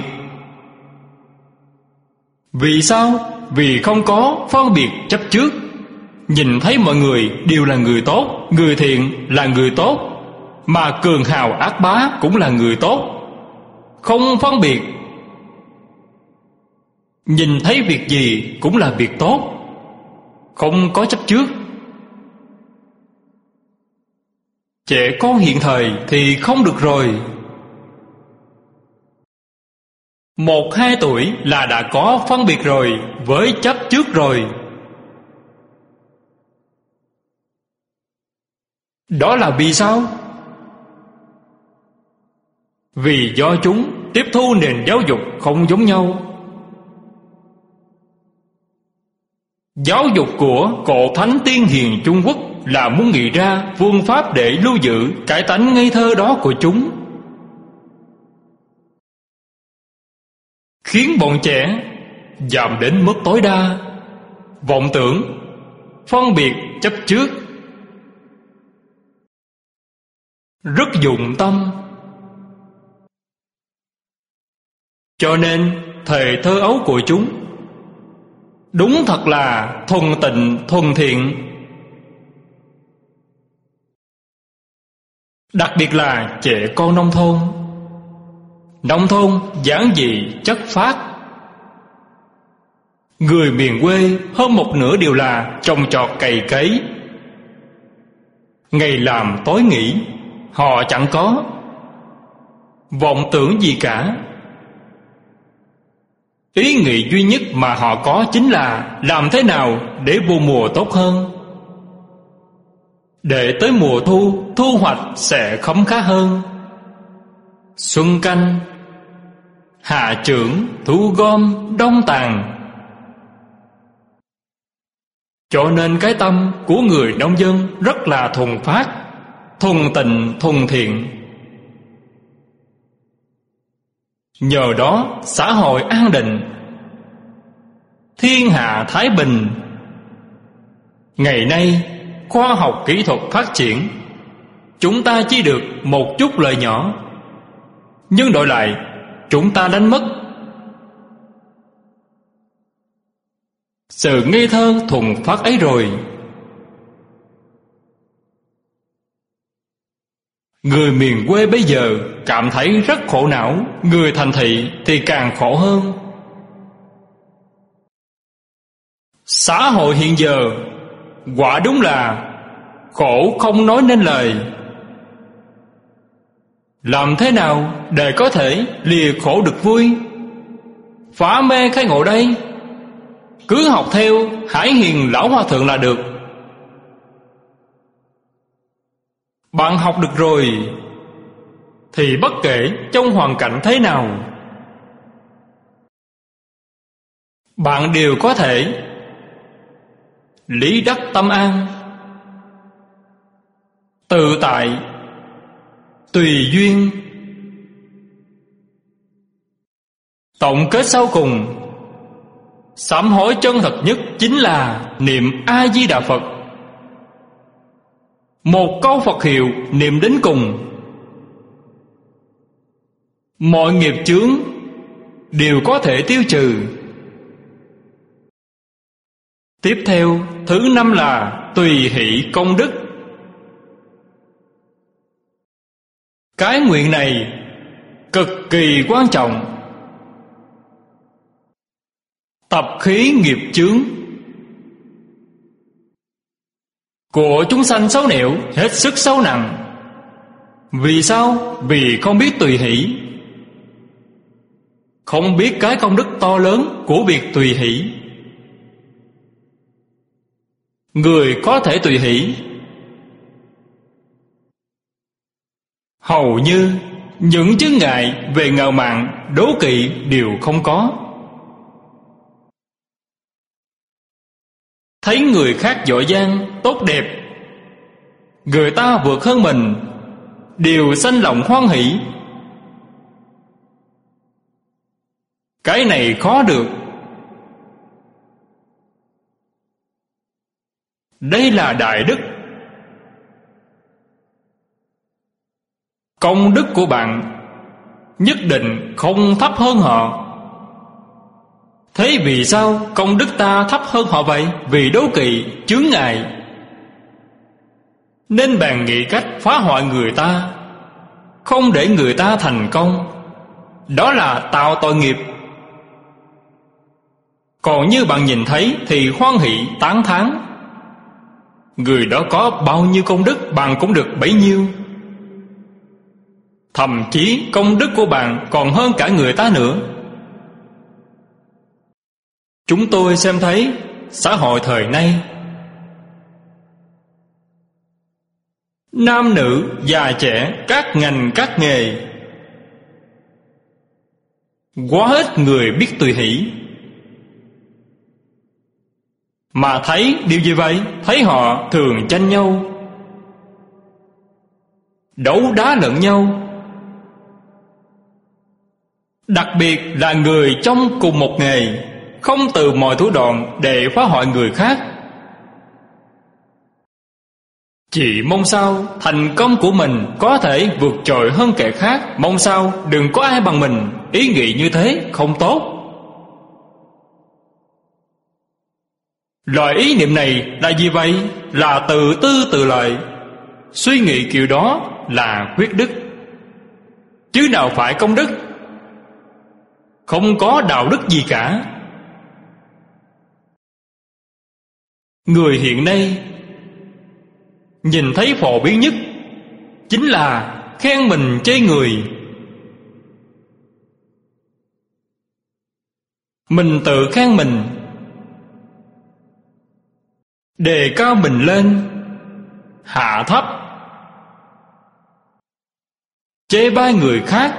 Vì sao? Vì không có phân biệt chấp trước. Nhìn thấy mọi người đều là người tốt, người thiện là người tốt, mà cường hào ác bá cũng là người tốt. Không phân biệt. nhìn thấy việc gì cũng là việc tốt, không có chấp trước. Trẻ con hiện thời thì không được rồi. Một hai tuổi là đã có phân biệt rồi với chấp trước rồi. Đó là vì sao? Vì do chúng tiếp thu nền giáo dục không giống nhau. Giáo dục của cổ thánh tiên hiền Trung Quốc là muốn nghĩ ra phương pháp để lưu giữ cái tánh ngây thơ đó của chúng, khiến bọn trẻ giảm đến mức tối đa vọng tưởng, phân biệt, chấp trước. Rất dụng tâm. Cho nên thời thơ ấu của chúng đúng thật là thuần tịnh, thuần thiện. Đặc biệt là trẻ con nông thôn. Nông thôn giản dị chất phác. Người miền quê hơn một nửa đều là trồng trọt cày cấy, ngày làm tối nghỉ. Họ chẳng có vọng tưởng gì cả. Ý nghĩ duy nhất mà họ có chính là làm thế nào để vụ mùa tốt hơn, để tới mùa thu, thu hoạch sẽ khấm khá hơn. Xuân canh, hạ trưởng, thu gom, đông tàn. Cho nên cái tâm của người nông dân rất là thuần phát, thuần tịnh, thuần thiện. Nhờ đó xã hội an định, thiên hạ thái bình. Ngày nay khoa học kỹ thuật phát triển, chúng ta chỉ được một chút lợi nhỏ, nhưng đổi lại chúng ta đánh mất sự ngây thơ thuần phát ấy rồi. Người miền quê bây giờ cảm thấy rất khổ não, người thành thị thì càng khổ hơn. Xã hội hiện giờ quả đúng là khổ không nói nên lời. Làm thế nào để có thể lìa khổ được vui, phá mê khai ngộ đây? Cứ học theo Hải Hiền Lão Hòa Thượng là được. Bạn học được rồi thì bất kể trong hoàn cảnh thế nào, bạn đều có thể lý đắc tâm an, tự tại, tùy duyên. Tổng kết sau cùng, sám hối chân thật nhất chính là niệm A Di Đà Phật. Một câu Phật hiệu niệm đến cùng, mọi nghiệp chướng đều có thể tiêu trừ. Tiếp theo, thứ năm là tùy hỷ công đức. Cái nguyện này cực kỳ quan trọng. Tập khí nghiệp chướng của chúng sanh xấu nẻo hết sức sâu nặng. Vì sao? Vì không biết tùy hỷ, không biết cái công đức to lớn của việc tùy hỷ. Người có thể tùy hỷ, hầu như những chướng ngại về ngạo mạn, đố kỵ đều không có. Thấy người khác giỏi giang, tốt đẹp, người ta vượt hơn mình, đều sanh lòng hoan hỷ. Cái này khó được. Đây là đại đức. Công đức của bạn nhất định không thấp hơn họ. Thế vì sao công đức ta thấp hơn họ vậy? Vì đố kỵ, chướng ngại, nên bạn nghĩ cách phá hoại người ta, không để người ta thành công. Đó là tạo tội nghiệp. Còn như bạn nhìn thấy thì hoan hỷ tán thán. Người đó có bao nhiêu công đức bạn cũng được bấy nhiêu. Thậm chí công đức của bạn còn hơn cả người ta nữa. Chúng tôi xem thấy xã hội thời nay, nam nữ, già trẻ, các ngành các nghề, quá ít người biết tùy hỷ. Mà thấy điều gì vậy? Thấy họ thường tranh nhau, đấu đá lẫn nhau. Đặc biệt là người trong cùng một nghề, không từ mọi thủ đoạn để phá hoại người khác. Chỉ mong sao thành công của mình có thể vượt trội hơn kẻ khác. Mong sao đừng có ai bằng mình. Ý nghĩ như thế không tốt. Loại ý niệm này là gì vậy? Là tự tư tự lợi. Suy nghĩ kiểu đó là khuyết đức, chứ nào phải công đức. Không có đạo đức gì cả. Người hiện nay nhìn thấy phổ biến nhất chính là khen mình chê người. Mình tự khen mình, đề cao mình lên, hạ thấp, chê bai người khác.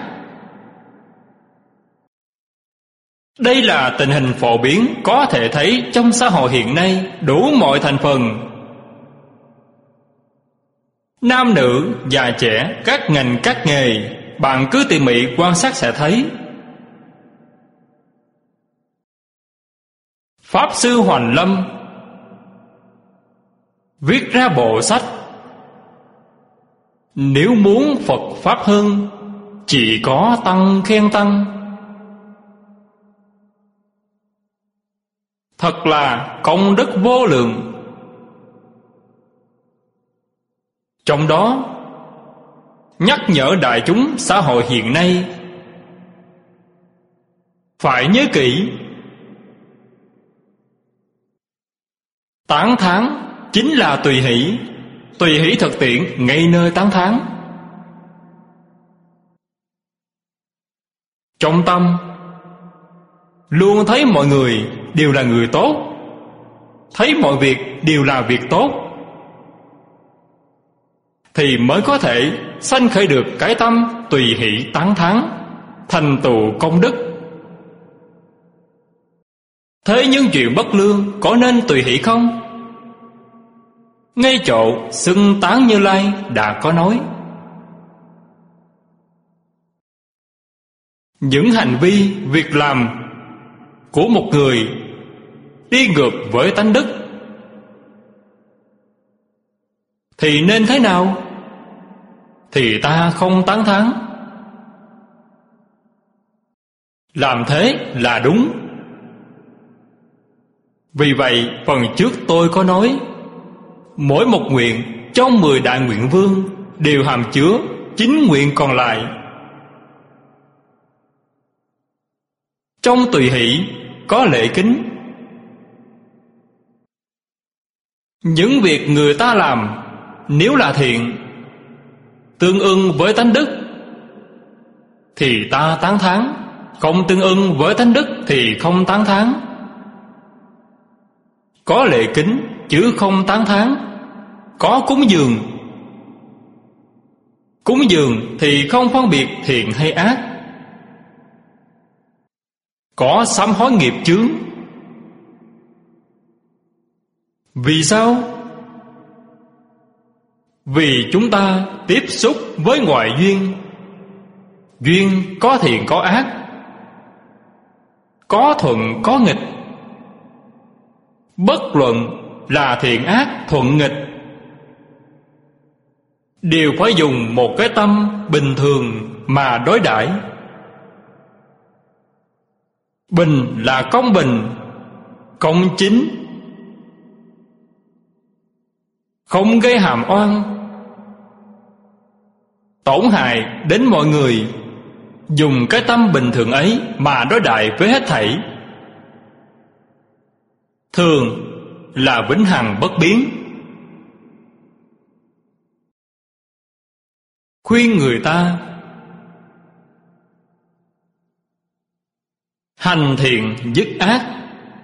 Đây là tình hình phổ biến có thể thấy trong xã hội hiện nay, đủ mọi thành phần, nam nữ, già trẻ, các ngành các nghề. Bạn cứ tỉ mỉ quan sát sẽ thấy. Pháp Sư Hoành Lâm viết ra bộ sách Nếu muốn Phật Pháp hưng, chỉ có tăng khen tăng. Thật là công đức vô lượng. Trong đó nhắc nhở đại chúng xã hội hiện nay phải nhớ kỹ, tán thán chính là tùy hỷ. Tùy hỷ thực tiễn ngay nơi tán thán. Trong tâm luôn thấy mọi người đều là người tốt, thấy mọi việc đều là việc tốt, thì mới có thể sanh khởi được cái tâm tùy hỷ tán thán, thành tựu công đức. Thế những chuyện bất lương có nên tùy hỷ không? Ngay chỗ xưng tán Như Lai đã có nói, những hành vi, việc làm của một người đi ngược với tánh đức thì nên thế nào? Thì ta không tán thán. Làm thế là đúng. Vì vậy phần trước tôi có nói, mỗi một nguyện trong mười đại nguyện vương đều hàm chứa chín nguyện còn lại. Trong tùy hỷ có lễ kính. Những việc người ta làm nếu là thiện, tương ưng với tánh đức, thì ta tán thán. Không tương ưng với tánh đức thì không tán thán. Có lễ kính chứ không tán thán. Có cúng dường. Cúng dường thì không phân biệt thiện hay ác. Có sám hối nghiệp chướng. Vì sao? Vì chúng ta tiếp xúc với ngoại duyên. Duyên có thiện có ác, có thuận có nghịch. Bất luận là thiện ác thuận nghịch, đều phải dùng một cái tâm bình thường mà đối đãi. Bình là công bình, công chính, không gây hàm oan, tổn hại đến mọi người. Dùng cái tâm bình thường ấy mà đối đãi với hết thảy. thường là vĩnh hằng bất biến. Khuyên người ta hành thiện dứt ác,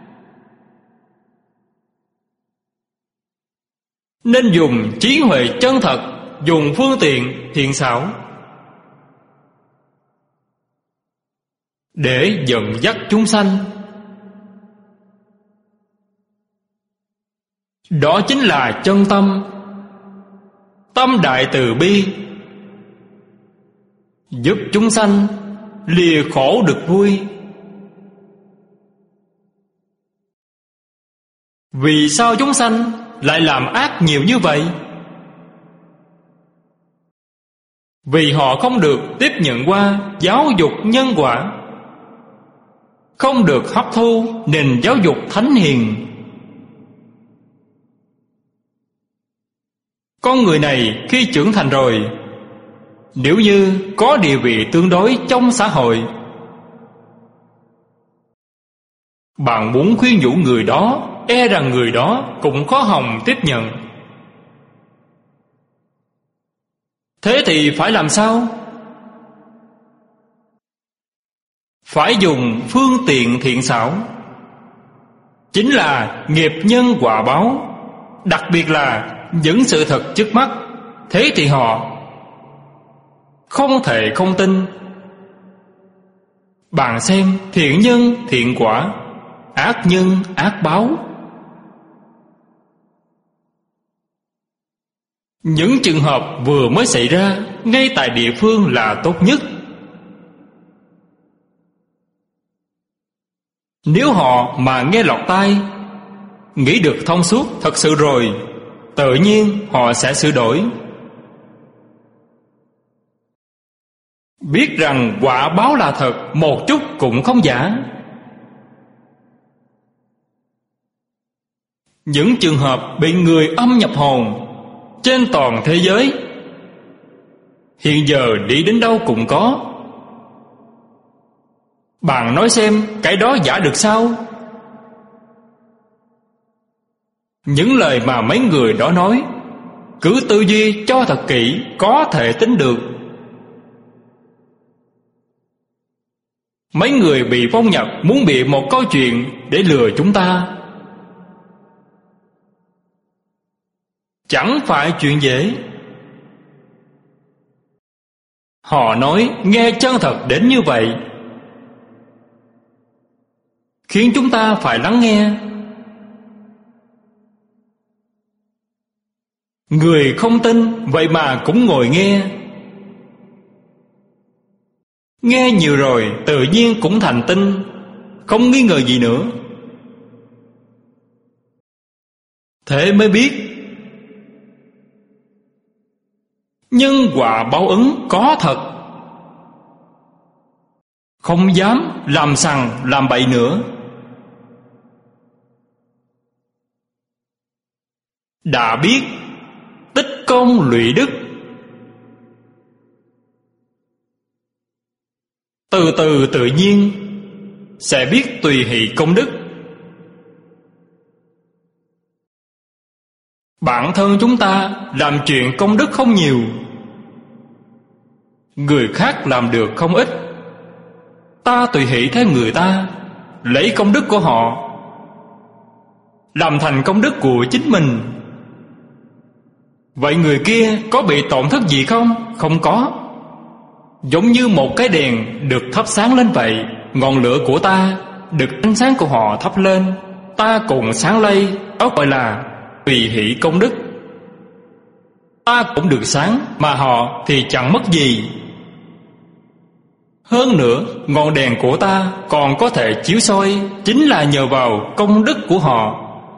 nên dùng trí huệ chân thật, dùng phương tiện thiện xảo để dẫn dắt chúng sanh. Đó chính là chân tâm, tâm đại từ bi, giúp chúng sanh lìa khổ được vui. Vì sao chúng sanh lại làm ác nhiều như vậy? Vì họ không được tiếp nhận qua giáo dục nhân quả, không được hấp thu nền giáo dục thánh hiền. Con người này khi trưởng thành rồi, nếu như có địa vị tương đối trong xã hội, bạn muốn khuyên nhủ người đó, e rằng người đó cũng khó hòng tiếp nhận. Thế thì phải làm sao? Phải dùng phương tiện thiện xảo, chính là nghiệp nhân quả báo, đặc biệt là những sự thật trước mắt. Thế thì họ không thể không tin. Bạn xem thiện nhân thiện quả, ác nhân ác báo. Những trường hợp vừa mới xảy ra ngay tại địa phương là tốt nhất. Nếu họ mà nghe lọt tai, nghĩ được thông suốt thật sự rồi, tự nhiên họ sẽ sửa đổi. Biết rằng quả báo là thật, một chút cũng không giả. Những trường hợp bị người âm nhập hồn trên toàn thế giới hiện giờ đi đến đâu cũng có. Bạn nói xem cái đó giả được sao? Những lời mà mấy người đó nói, cứ tư duy cho thật kỹ, có thể tính được. Mấy người bị phong nhập muốn bịa một câu chuyện để lừa chúng ta, chẳng phải chuyện dễ. Họ nói nghe chân thật đến như vậy, khiến chúng ta phải lắng nghe. Người không tin, vậy mà cũng ngồi nghe. Nghe nhiều rồi tự nhiên cũng thành tin, không nghi ngờ gì nữa. Thế mới biết nhân quả báo ứng có thật, không dám làm sằng làm bậy nữa. Đã biết tích công lụy đức, từ từ tự nhiên sẽ biết tùy hỷ công đức. Bản thân chúng ta làm chuyện công đức không nhiều, người khác làm được không ít. Ta tùy hỷ theo người ta, lấy công đức của họ làm thành công đức của chính mình. Vậy người kia có bị tổn thất gì không? Không có. Giống như một cái đèn được thắp sáng lên vậy, ngọn lửa của ta được ánh sáng của họ thắp lên, ta cùng sáng lây, đó gọi là tùy hỷ công đức. Ta cũng được sáng, mà họ thì chẳng mất gì. Hơn nữa, ngọn đèn của ta còn có thể chiếu soi, chính là nhờ vào công đức của họ.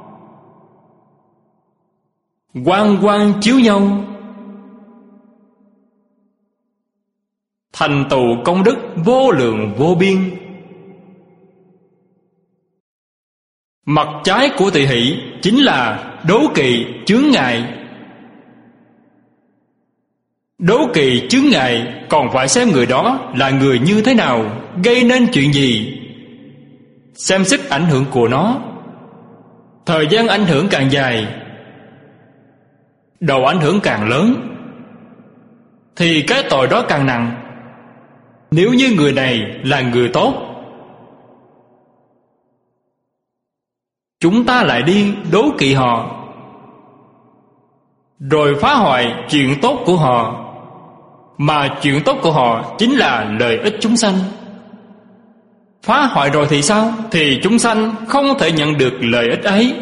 Quang quang chiếu nhau, thành tựu công đức vô lượng vô biên. Mặt trái của tỳ hỷ chính là đố kỵ chướng ngại. Đố kỵ chướng ngại còn phải xem người đó là người như thế nào, gây nên chuyện gì, xem sức ảnh hưởng của nó. Thời gian ảnh hưởng càng dài, độ ảnh hưởng càng lớn, thì cái tội đó càng nặng. Nếu như người này là người tốt, chúng ta lại đi đố kỵ họ, rồi phá hoại chuyện tốt của họ. Mà chuyện tốt của họ chính là lợi ích chúng sanh. Phá hoại rồi thì sao? Thì chúng sanh không thể nhận được lợi ích ấy.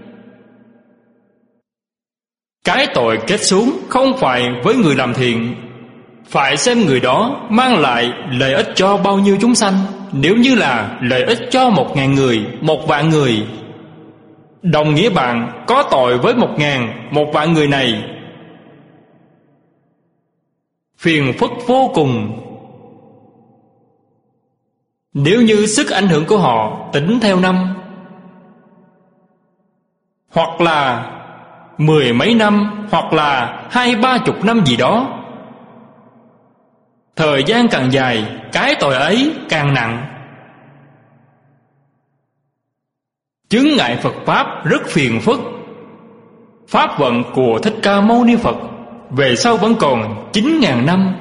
Cái tội kết xuống không phải với người làm thiện, phải xem người đó mang lại lợi ích cho bao nhiêu chúng sanh. Nếu như là lợi ích cho một ngàn người, một vạn người, đồng nghĩa bạn có tội với một ngàn, một vạn người này. Phiền phức vô cùng. Nếu như sức ảnh hưởng của họ tính theo năm, hoặc là mười mấy năm, hoặc là hai ba chục năm gì đó, thời gian càng dài, cái tội ấy càng nặng. Chướng ngại Phật Pháp rất phiền phức. Pháp vận của Thích Ca Mâu Ni Phật về sau vẫn còn chín ngàn năm.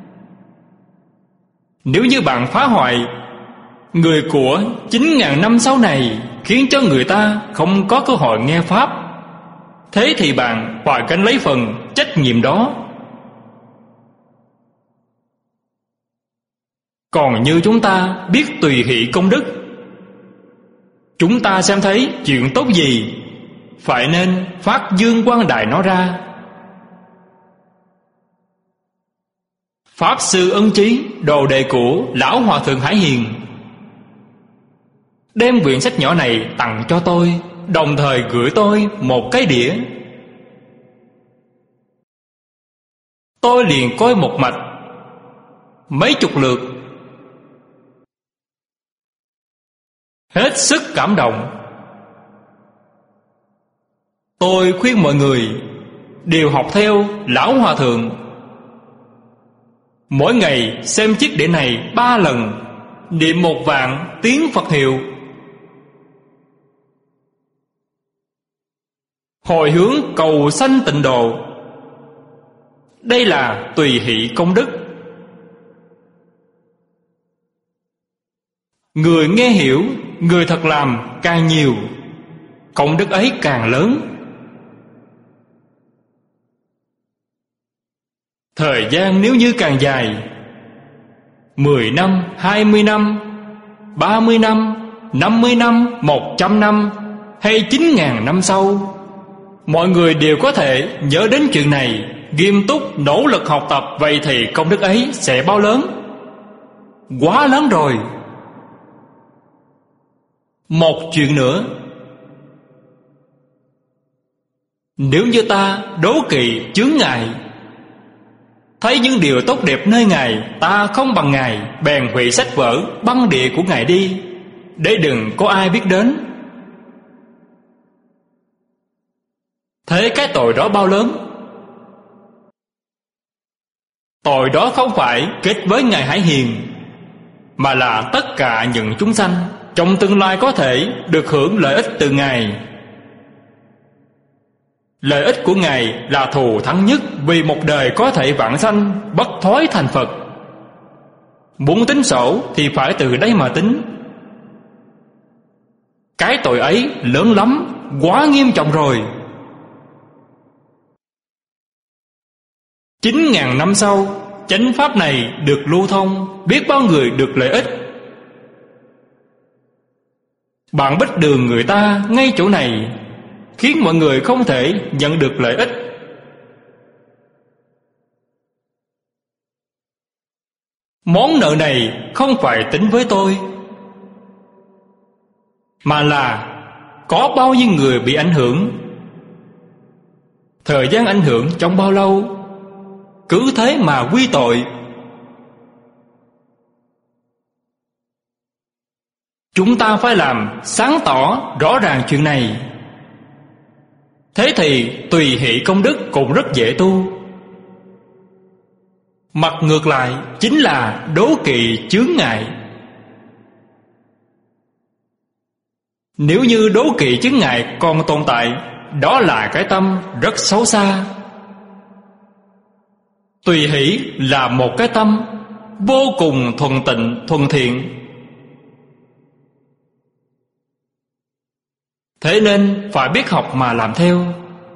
Nếu như bạn phá hoại người của chín ngàn năm sau này, khiến cho người ta không có cơ hội nghe Pháp, thế thì bạn phải gánh lấy phần trách nhiệm đó. Còn như chúng ta biết tùy hỷ công đức, chúng ta xem thấy chuyện tốt gì, phải nên phát dương quang đại nó ra. Pháp Sư Ân Chí, đồ đệ của Lão Hòa Thượng Hải Hiền, đem quyển sách nhỏ này tặng cho tôi, đồng thời gửi tôi một cái đĩa. Tôi liền coi một mạch mấy chục lượt, hết sức cảm động. Tôi khuyên mọi người đều học theo Lão Hòa Thượng, mỗi ngày xem chiếc đĩa này ba lần, niệm một vạn tiếng Phật hiệu, hồi hướng cầu sanh tịnh độ. Đây là tùy hỷ công đức. Người nghe hiểu, người thật làm càng nhiều, công đức ấy càng lớn. Thời gian nếu như càng dài, mười năm, hai mươi năm, ba mươi năm, năm mươi năm, một trăm năm hay chín ngàn năm sau, mọi người đều có thể nhớ đến chuyện này, nghiêm túc nỗ lực học tập. Vậy thì công đức ấy sẽ bao lớn? Quá lớn rồi. Một chuyện nữa, nếu như ta đố kỵ chướng ngại, thấy những điều tốt đẹp nơi Ngài ta không bằng Ngài, bèn hủy sách vở băng địa của Ngài đi, để đừng có ai biết đến, thế cái tội đó bao lớn? Tội đó không phải kết với Ngài Hải Hiền, mà là tất cả những chúng sanh trong tương lai có thể được hưởng lợi ích từ Ngài. Lợi ích của Ngài là thù thắng nhất, vì một đời có thể vãng sanh bất thoái thành Phật. Muốn tính sổ thì phải từ đây mà tính. Cái tội ấy lớn lắm, quá nghiêm trọng rồi. Chín ngàn năm sau, chánh pháp này được lưu thông, biết bao người được lợi ích. Bạn bích đường người ta ngay chỗ này, khiến mọi người không thể nhận được lợi ích. Món nợ này không phải tính với tôi, mà là có bao nhiêu người bị ảnh hưởng, thời gian ảnh hưởng trong bao lâu, cứ thế mà quy tội. Chúng ta phải làm sáng tỏ rõ ràng chuyện này, thế thì tùy hỷ công đức cũng rất dễ tu. Mặt ngược lại chính là đố kỵ chướng ngại. Nếu như đố kỵ chướng ngại còn tồn tại, đó là cái tâm rất xấu xa. Tùy hỷ là một cái tâm vô cùng thuần tịnh, thuần thiện. Thế nên phải biết học mà làm theo.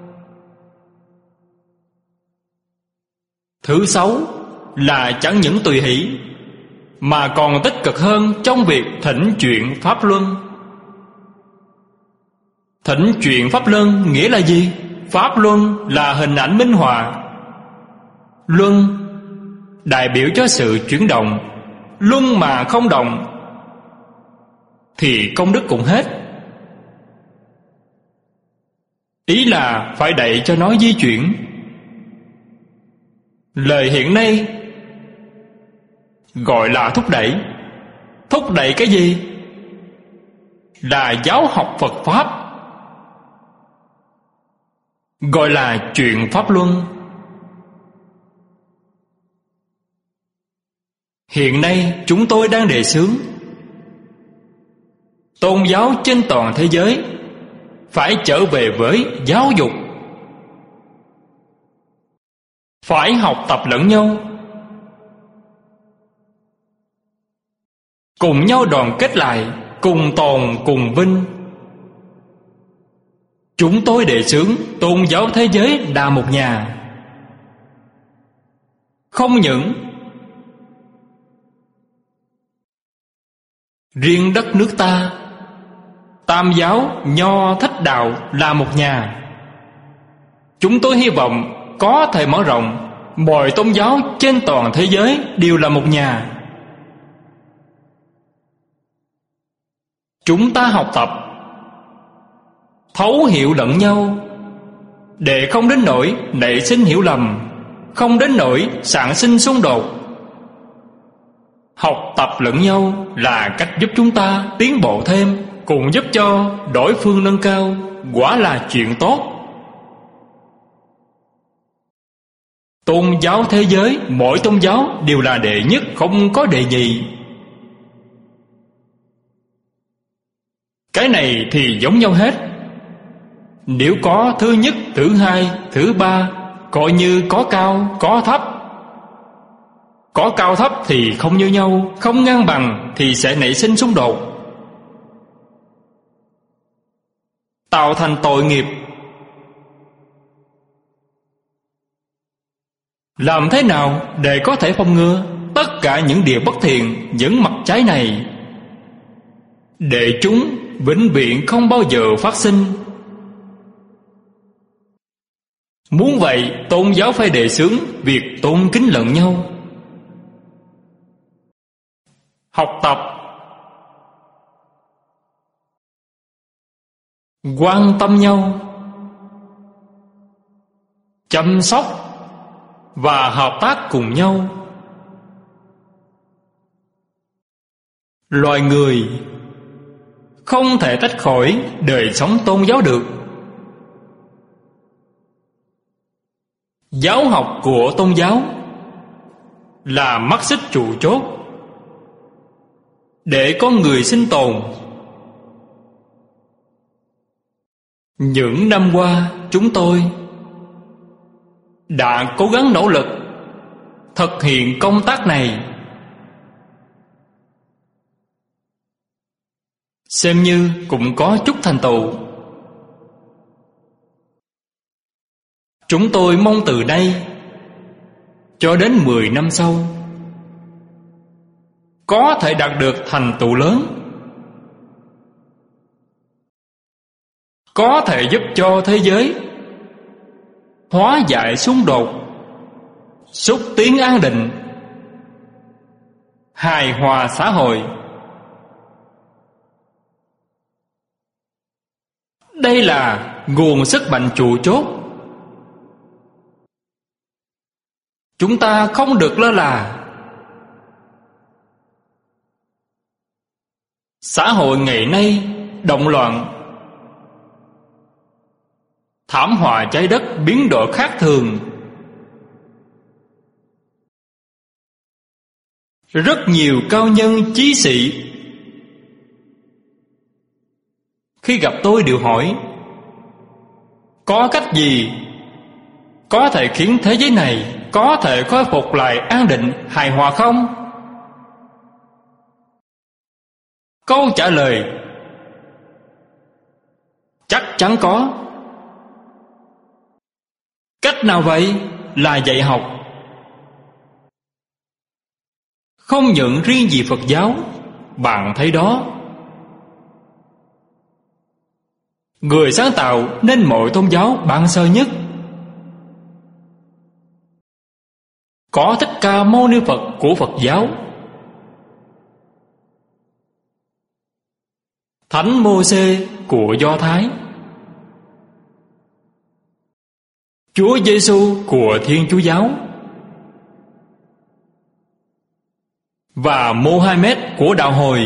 Thứ sáu là chẳng những tùy hỷ, mà còn tích cực hơn trong việc thỉnh chuyện Pháp Luân. Thỉnh chuyện Pháp Luân nghĩa là gì? Pháp Luân là hình ảnh minh họa. Luân đại biểu cho sự chuyển động. Luân mà không động thì công đức cũng hết. Ý là phải đẩy cho nó di chuyển. Lời hiện nay gọi là thúc đẩy. Thúc đẩy cái gì? Là giáo học Phật Pháp, gọi là chuyện Pháp Luân. Hiện nay chúng tôi đang đề xướng tôn giáo trên toàn thế giới phải trở về với giáo dục, phải học tập lẫn nhau, cùng nhau đoàn kết lại, cùng tồn cùng vinh. Chúng tôi đề xướng tôn giáo thế giới là một nhà. Không những riêng đất nước ta, Tam giáo, Nho, Thích Đạo là một nhà. Chúng tôi hy vọng có thể mở rộng, mọi tôn giáo trên toàn thế giới đều là một nhà. Chúng ta học tập, thấu hiểu lẫn nhau, để không đến nỗi nảy sinh hiểu lầm, không đến nỗi sản sinh xung đột. Học tập lẫn nhau là cách giúp chúng ta tiến bộ thêm, cùng giúp cho đối phương nâng cao, quả là chuyện tốt. Tôn giáo thế giới, mỗi tôn giáo đều là đệ nhất, không có đệ nhị. Cái này thì giống nhau hết. Nếu có thứ nhất, thứ hai, thứ ba, coi như có cao, có thấp. Có cao thấp thì không như nhau, không ngang bằng thì sẽ nảy sinh xung đột, tạo thành tội nghiệp. Làm thế nào để có thể phòng ngừa tất cả những điều bất thiện, những mặt trái này, để chúng vĩnh viễn không bao giờ phát sinh? Muốn vậy, tôn giáo phải đề xướng việc tôn kính lẫn nhau, học tập, quan tâm nhau, chăm sóc và hợp tác cùng nhau. Loài người không thể tách khỏi đời sống tôn giáo được. Giáo học của tôn giáo là mắt xích trụ chốt để con người sinh tồn. Những năm qua chúng tôi đã cố gắng nỗ lực thực hiện công tác này, xem như cũng có chút thành tựu. Chúng tôi mong từ đây cho đến mười năm sau có thể đạt được thành tựu lớn, có thể giúp cho thế giới hóa giải xung đột, xúc tiến an định, hài hòa xã hội. Đây là nguồn sức mạnh trụ chốt. Chúng ta không được lơ là. Xã hội ngày nay động loạn, thảm họa trái đất biến đổi khác thường. Rất nhiều cao nhân chí sĩ khi gặp tôi đều hỏi: có cách gì có thể khiến thế giới này có thể khôi phục lại an định hài hòa không? Câu trả lời: chắc chắn có. Cách nào vậy? Là dạy học. Không nhận riêng gì Phật giáo. Bạn thấy đó, người sáng tạo nên mọi tôn giáo ban sơ nhất. Có Thích Ca Mâu Ni Phật của Phật giáo, Thánh Mô-sê của Do Thái, Chúa Giêsu của Thiên Chúa giáo và Mohammed của Đạo Hồi.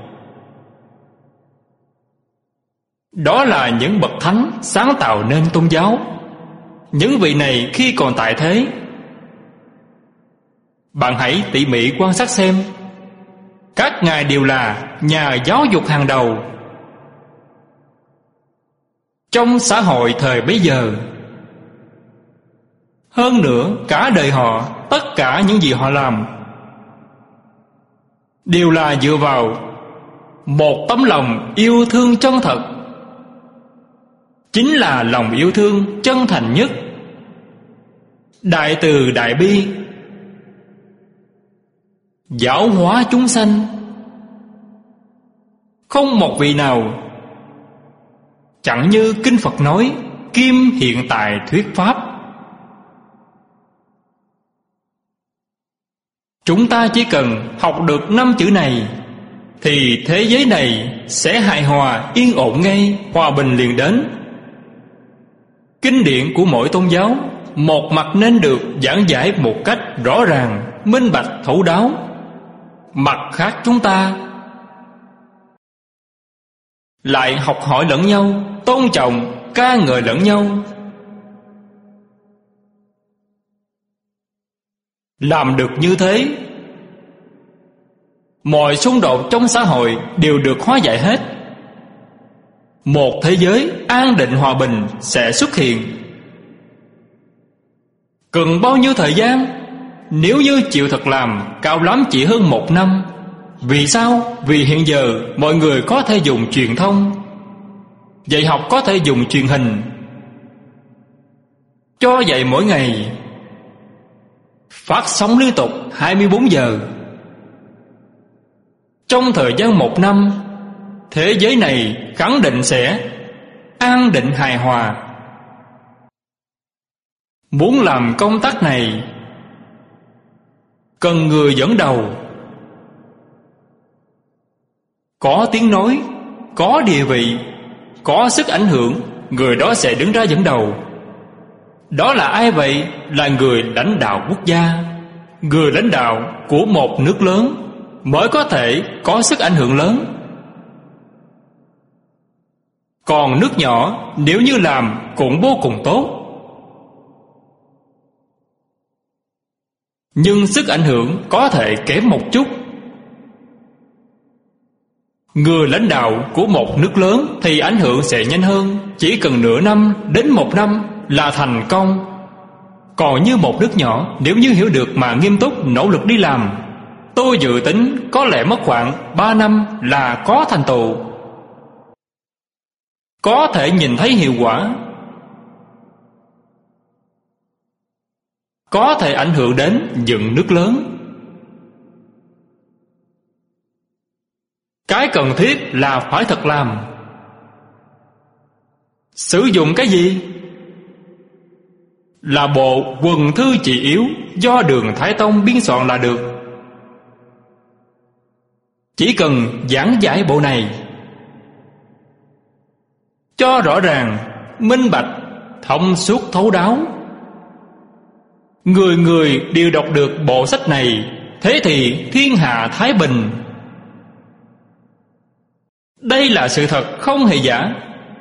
Đó là những bậc thánh sáng tạo nên tôn giáo. Những vị này khi còn tại thế, bạn hãy tỉ mỉ quan sát xem, các ngài đều là nhà giáo dục hàng đầu trong xã hội thời bấy giờ. Hơn nữa, cả đời họ, tất cả những gì họ làm đều là dựa vào một tấm lòng yêu thương chân thật, chính là lòng yêu thương chân thành nhất, đại từ đại bi, giáo hóa chúng sanh. Không một vị nào chẳng như Kinh Phật nói, kim hiện tại thuyết pháp. Chúng ta chỉ cần học được năm chữ này thì thế giới này sẽ hài hòa, yên ổn ngay, hòa bình liền đến. Kinh điển của mỗi tôn giáo một mặt nên được giảng giải một cách rõ ràng, minh bạch, thấu đáo. Mặt khác chúng ta lại học hỏi lẫn nhau, tôn trọng, ca ngợi lẫn nhau. Làm được như thế, mọi xung đột trong xã hội đều được hóa giải hết. Một thế giới an định hòa bình sẽ xuất hiện. Cần bao nhiêu thời gian? Nếu như chịu thật làm, cao lắm chỉ hơn một năm. Vì sao? Vì hiện giờ mọi người có thể dùng truyền thông, dạy học có thể dùng truyền hình, cho dạy mỗi ngày, phát sóng liên tục hai mươi bốn giờ. Trong thời gian một năm, thế giới này khẳng định sẽ an định hài hòa. Muốn làm công tác này, cần người dẫn đầu, có tiếng nói, có địa vị, có sức ảnh hưởng, người đó sẽ đứng ra dẫn đầu. Đó là ai vậy? Là người lãnh đạo quốc gia, người lãnh đạo của một nước lớn mới có thể có sức ảnh hưởng lớn. Còn nước nhỏ nếu như làm cũng vô cùng tốt, nhưng sức ảnh hưởng có thể kém một chút. Người lãnh đạo của một nước lớn thì ảnh hưởng sẽ nhanh hơn, chỉ cần nửa năm đến một năm là thành công. Còn như một nước nhỏ, nếu như hiểu được mà nghiêm túc nỗ lực đi làm, tôi dự tính có lẽ mất khoảng ba năm là có thành tựu, có thể nhìn thấy hiệu quả, có thể ảnh hưởng đến dựng nước lớn. Cái cần thiết là phải thật làm. Sử dụng cái gì? Là bộ Quần Thư Trị Yếu do Đường Thái Tông biên soạn là được. Chỉ cần giảng giải bộ này cho rõ ràng, minh bạch, thông suốt, thấu đáo, người người đều đọc được bộ sách này, thế thì thiên hạ thái bình. Đây là sự thật không hề giả.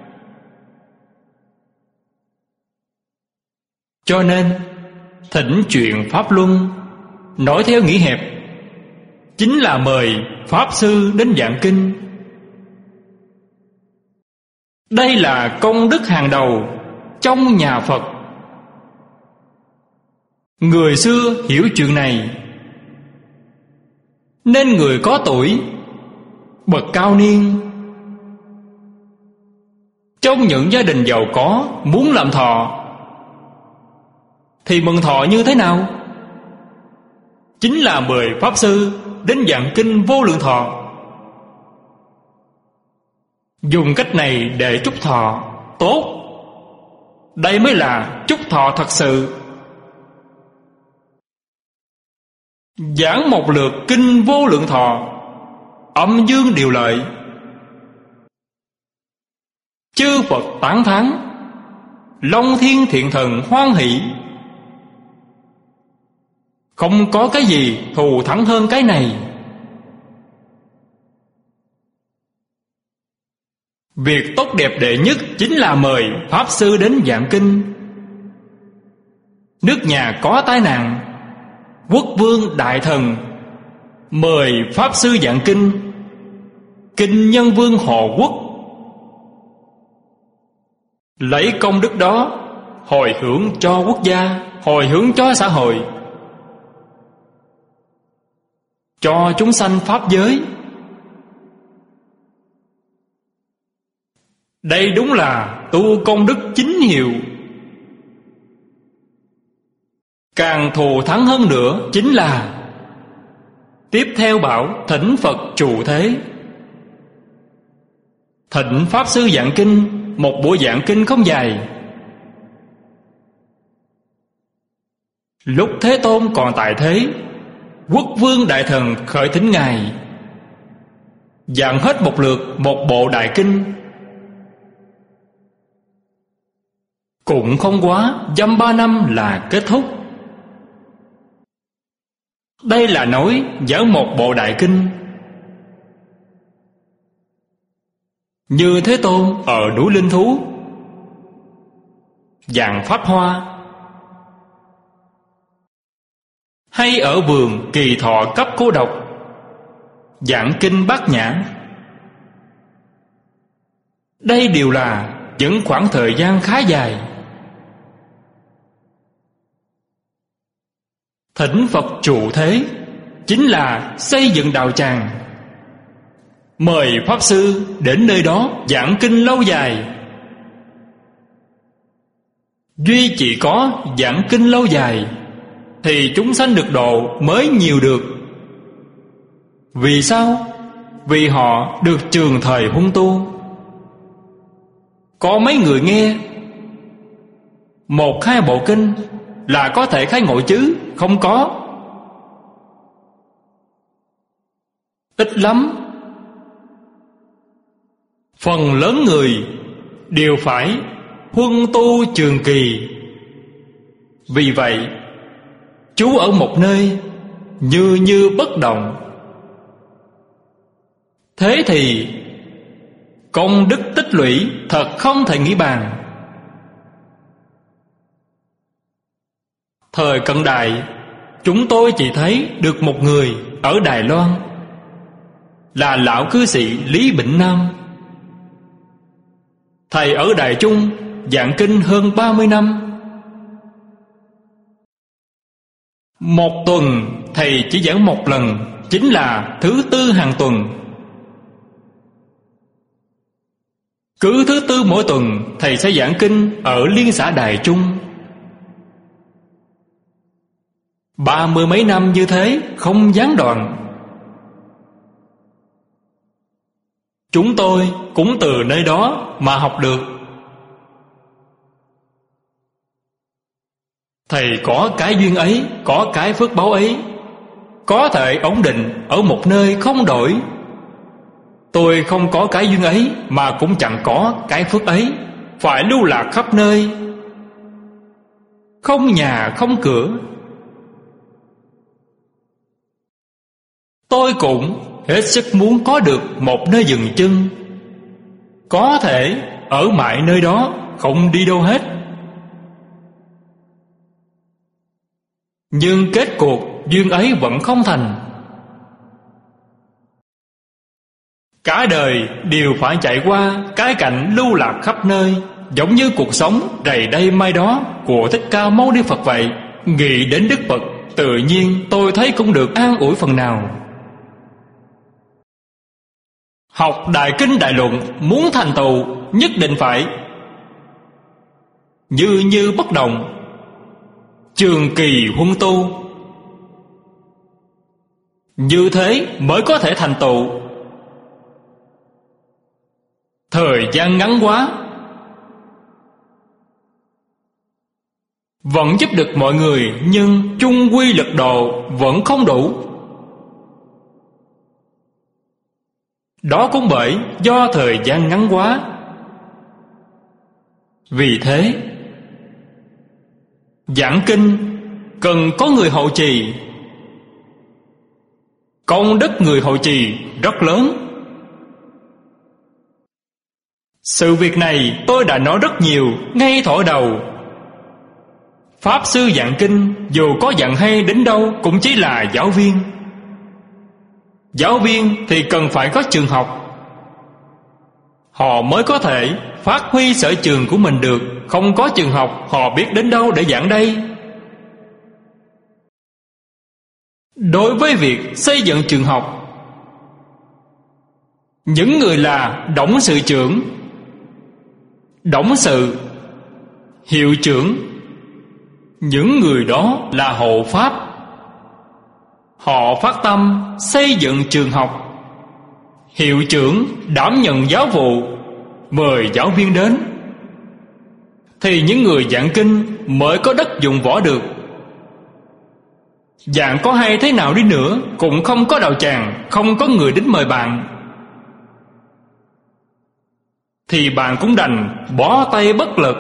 Cho nên thỉnh chuyện Pháp Luân, nói theo nghĩa hẹp, chính là mời Pháp Sư đến giảng kinh. Đây là công đức hàng đầu trong nhà Phật. Người xưa hiểu chuyện này, nên người có tuổi, bậc cao niên, trong những gia đình giàu có muốn làm thọ thì mừng thọ như thế nào? Chính là mời Pháp Sư đến giảng kinh Vô Lượng Thọ. Dùng cách này để chúc thọ tốt. Đây mới là chúc thọ thật sự. Giảng một lượt kinh Vô Lượng Thọ, âm dương điều lợi, chư Phật tán thán, Long Thiên Thiện Thần hoan hỷ. Không có cái gì thù thắng hơn cái này. Việc tốt đẹp đệ nhất chính là mời Pháp Sư đến giảng kinh. Nước nhà có tai nạn, quốc vương đại thần mời Pháp Sư giảng kinh, kinh Nhân Vương hộ quốc. Lấy công đức đó hồi hướng cho quốc gia, hồi hướng cho xã hội, cho chúng sanh pháp giới. Đây đúng là tu công đức chính hiệu. Càng thù thắng hơn nữa chính là tiếp theo bảo thỉnh Phật trụ thế. Thỉnh Pháp Sư giảng kinh. Một buổi giảng kinh không dài. Lúc Thế Tôn còn tại thế, quốc vương đại thần khởi thỉnh Ngài giảng hết một lượt một bộ đại kinh. Cũng không quá dăm ba năm là kết thúc. Đây là nói giảng một bộ đại kinh. Như Thế Tôn ở núi Linh Thú giảng Pháp Hoa, hay ở vườn Kỳ Thọ Cấp Cô Độc giảng kinh Bát Nhã. Đây đều là những khoảng thời gian khá dài. Thỉnh Phật trụ thế chính là xây dựng đạo tràng, mời Pháp Sư đến nơi đó giảng kinh lâu dài. Duy chỉ có giảng kinh lâu dài thì chúng sanh được độ mới nhiều được. Vì sao? Vì họ được trường thời huân tu. Có mấy người nghe một hai bộ kinh là có thể khai ngộ chứ? Không có. Ít lắm. Phần lớn người đều phải huân tu trường kỳ. Vì vậy trú ở một nơi như như bất động. Thế thì công đức tích lũy thật không thể nghĩ bàn. Thời cận đại, chúng tôi chỉ thấy được một người ở Đài Loan, là lão cư sĩ Lý Bỉnh Nam. Thầy ở Đại Trung giảng kinh hơn ba mươi năm. Một tuần thầy chỉ giảng một lần, chính là thứ tư hàng tuần. Cứ thứ tư mỗi tuần thầy sẽ giảng kinh ở liên xã Đại Trung. Ba mươi mấy năm như thế không gián đoạn. Chúng tôi cũng từ nơi đó mà học được. Thầy có cái duyên ấy, có cái phước báu ấy, có thể ổn định ở một nơi không đổi. Tôi không có cái duyên ấy, mà cũng chẳng có cái phước ấy, phải lưu lạc khắp nơi, không nhà không cửa. Tôi cũng hết sức muốn có được một nơi dừng chân, có thể ở mãi nơi đó, không đi đâu hết. Nhưng kết cuộc duyên ấy vẫn không thành. Cả đời đều phải chạy qua cái cảnh lưu lạc khắp nơi, giống như cuộc sống đầy đây mai đó của Thích Ca Mâu Ni Phật vậy. Nghĩ đến Đức Phật, tự nhiên tôi thấy cũng được an ủi phần nào. Học Đại Kinh Đại Luận muốn thành tựu nhất định phải như như bất động, trường kỳ huân tu. Như thế mới có thể thành tựu. Thời gian ngắn quá, vẫn giúp được mọi người, nhưng chung quy lực độ vẫn không đủ. Đó cũng bởi do thời gian ngắn quá. Vì thế, giảng kinh cần có người hậu trì. Công đức người hậu trì rất lớn. Sự việc này tôi đã nói rất nhiều ngay thổi đầu. Pháp sư giảng kinh dù có giảng hay đến đâu cũng chỉ là giáo viên. Giáo viên thì cần phải có trường học, họ mới có thể phát huy sở trường của mình được. Không có trường học, họ biết đến đâu để giảng đây? Đối với việc xây dựng trường học, những người là董sự trưởng,董sự, hiệu trưởng, những người đó là hộ pháp. Họ phát tâm xây dựng trường học. Hiệu trưởng đảm nhận giáo vụ, mời giáo viên đến, thì những người giảng kinh mới có đất dụng võ được. Giảng có hay thế nào đi nữa cũng không có đạo tràng, không có người đến mời bạn, thì bạn cũng đành bó tay bất lực,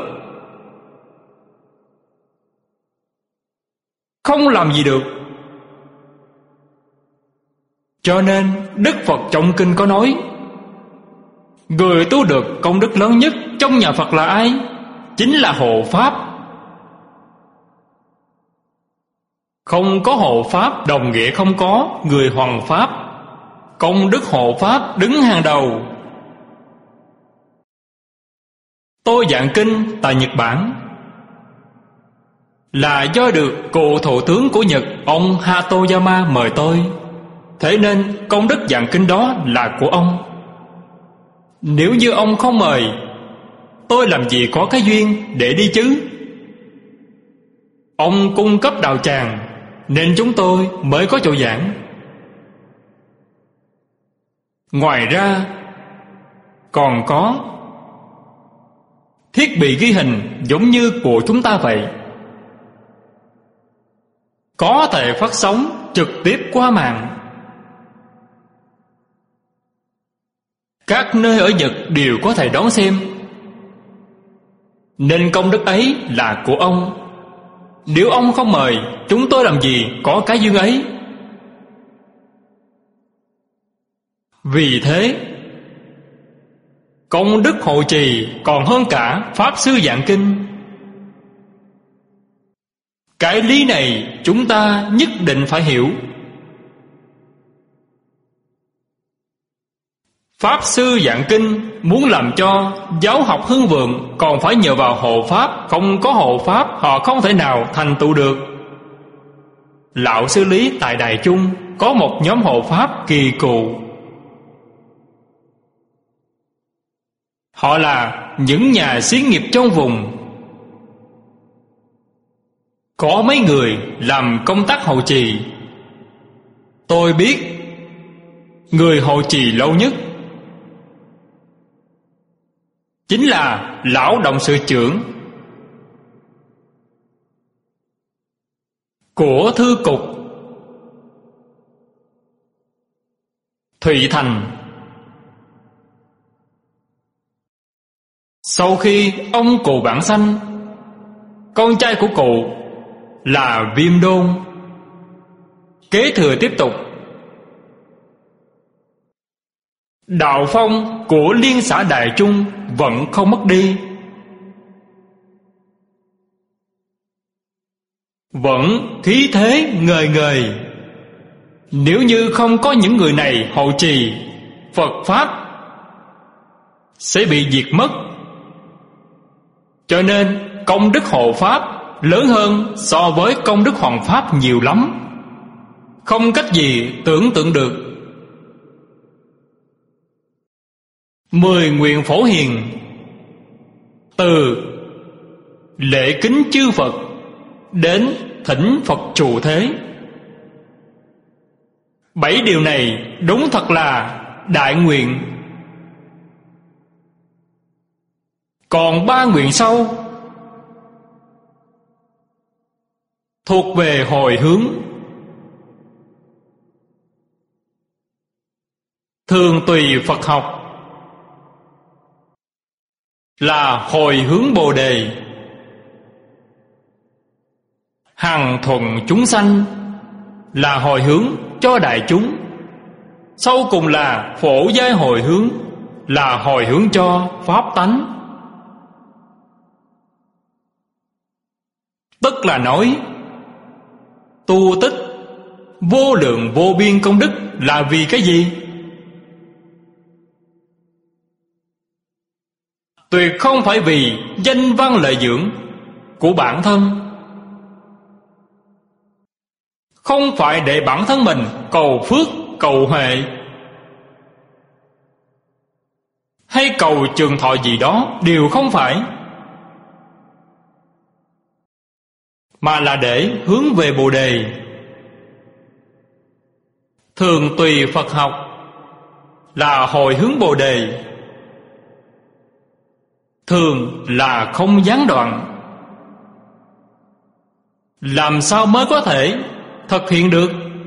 không làm gì được. Cho nên Đức Phật trong kinh có nói, người tu được công đức lớn nhất trong nhà Phật là ai? Chính là hộ pháp. Không có hộ pháp đồng nghĩa không có người hoằng pháp. Công đức hộ pháp đứng hàng đầu. Tôi giảng kinh tại Nhật Bản là do được cựu thủ tướng của Nhật, ông Hatoyama mời tôi. Thế nên công đức giảng kinh đó là của ông. Nếu như ông không mời, tôi làm gì có cái duyên để đi chứ? Ông cung cấp đạo tràng nên chúng tôi mới có chỗ giảng. Ngoài ra còn có thiết bị ghi hình giống như của chúng ta vậy, có thể phát sóng trực tiếp qua mạng. Các nơi ở Nhật đều có thể đón xem. Nên công đức ấy là của ông. Nếu ông không mời, chúng tôi làm gì có cái duyên ấy. Vì thế, công đức hộ trì còn hơn cả Pháp sư giảng kinh. Cái lý này chúng ta nhất định phải hiểu. Pháp sư giảng kinh muốn làm cho giáo học hưng vượng còn phải nhờ vào hộ pháp. Không có hộ pháp họ không thể nào thành tựu được. Lão Sư Lý tại Đài Trung có một nhóm hộ pháp kỳ cựu. Họ là những nhà xí nghiệp trong vùng. Có mấy người làm công tác hậu trì. Tôi biết người hậu trì lâu nhất chính là lão động sự trưởng của thư cục Thụy Thành. Sau khi ông cụ Bản Sanh, con trai của cụ là Viêm Đôn, kế thừa tiếp tục, đạo phong của Liên xã Đài Trung vẫn không mất đi, vẫn khí thế ngời ngời. Nếu như không có những người này hậu trì, Phật Pháp sẽ bị diệt mất. Cho nên công đức hộ Pháp lớn hơn so với công đức hoằng Pháp nhiều lắm, không cách gì tưởng tượng được. Mười nguyện phổ hiền, từ lễ kính chư Phật đến thỉnh Phật trụ thế. Bảy điều này đúng thật là đại nguyện. Còn ba nguyện sau thuộc về hồi hướng. Thường tùy Phật học là hồi hướng Bồ Đề, hằng thuận chúng sanh là hồi hướng cho đại chúng, sau cùng là phổ giai hồi hướng là hồi hướng cho pháp tánh. Tức là nói tu tích vô lượng vô biên công đức là vì cái gì? Tuyệt không phải vì danh văn lợi dưỡng của bản thân, không phải để bản thân mình cầu phước, cầu huệ hay cầu trường thọ gì đó, đều không phải, mà là để hướng về Bồ Đề. Thường tùy Phật học là hồi hướng Bồ Đề, thường là không gián đoạn. Làm sao mới có thể thực hiện được?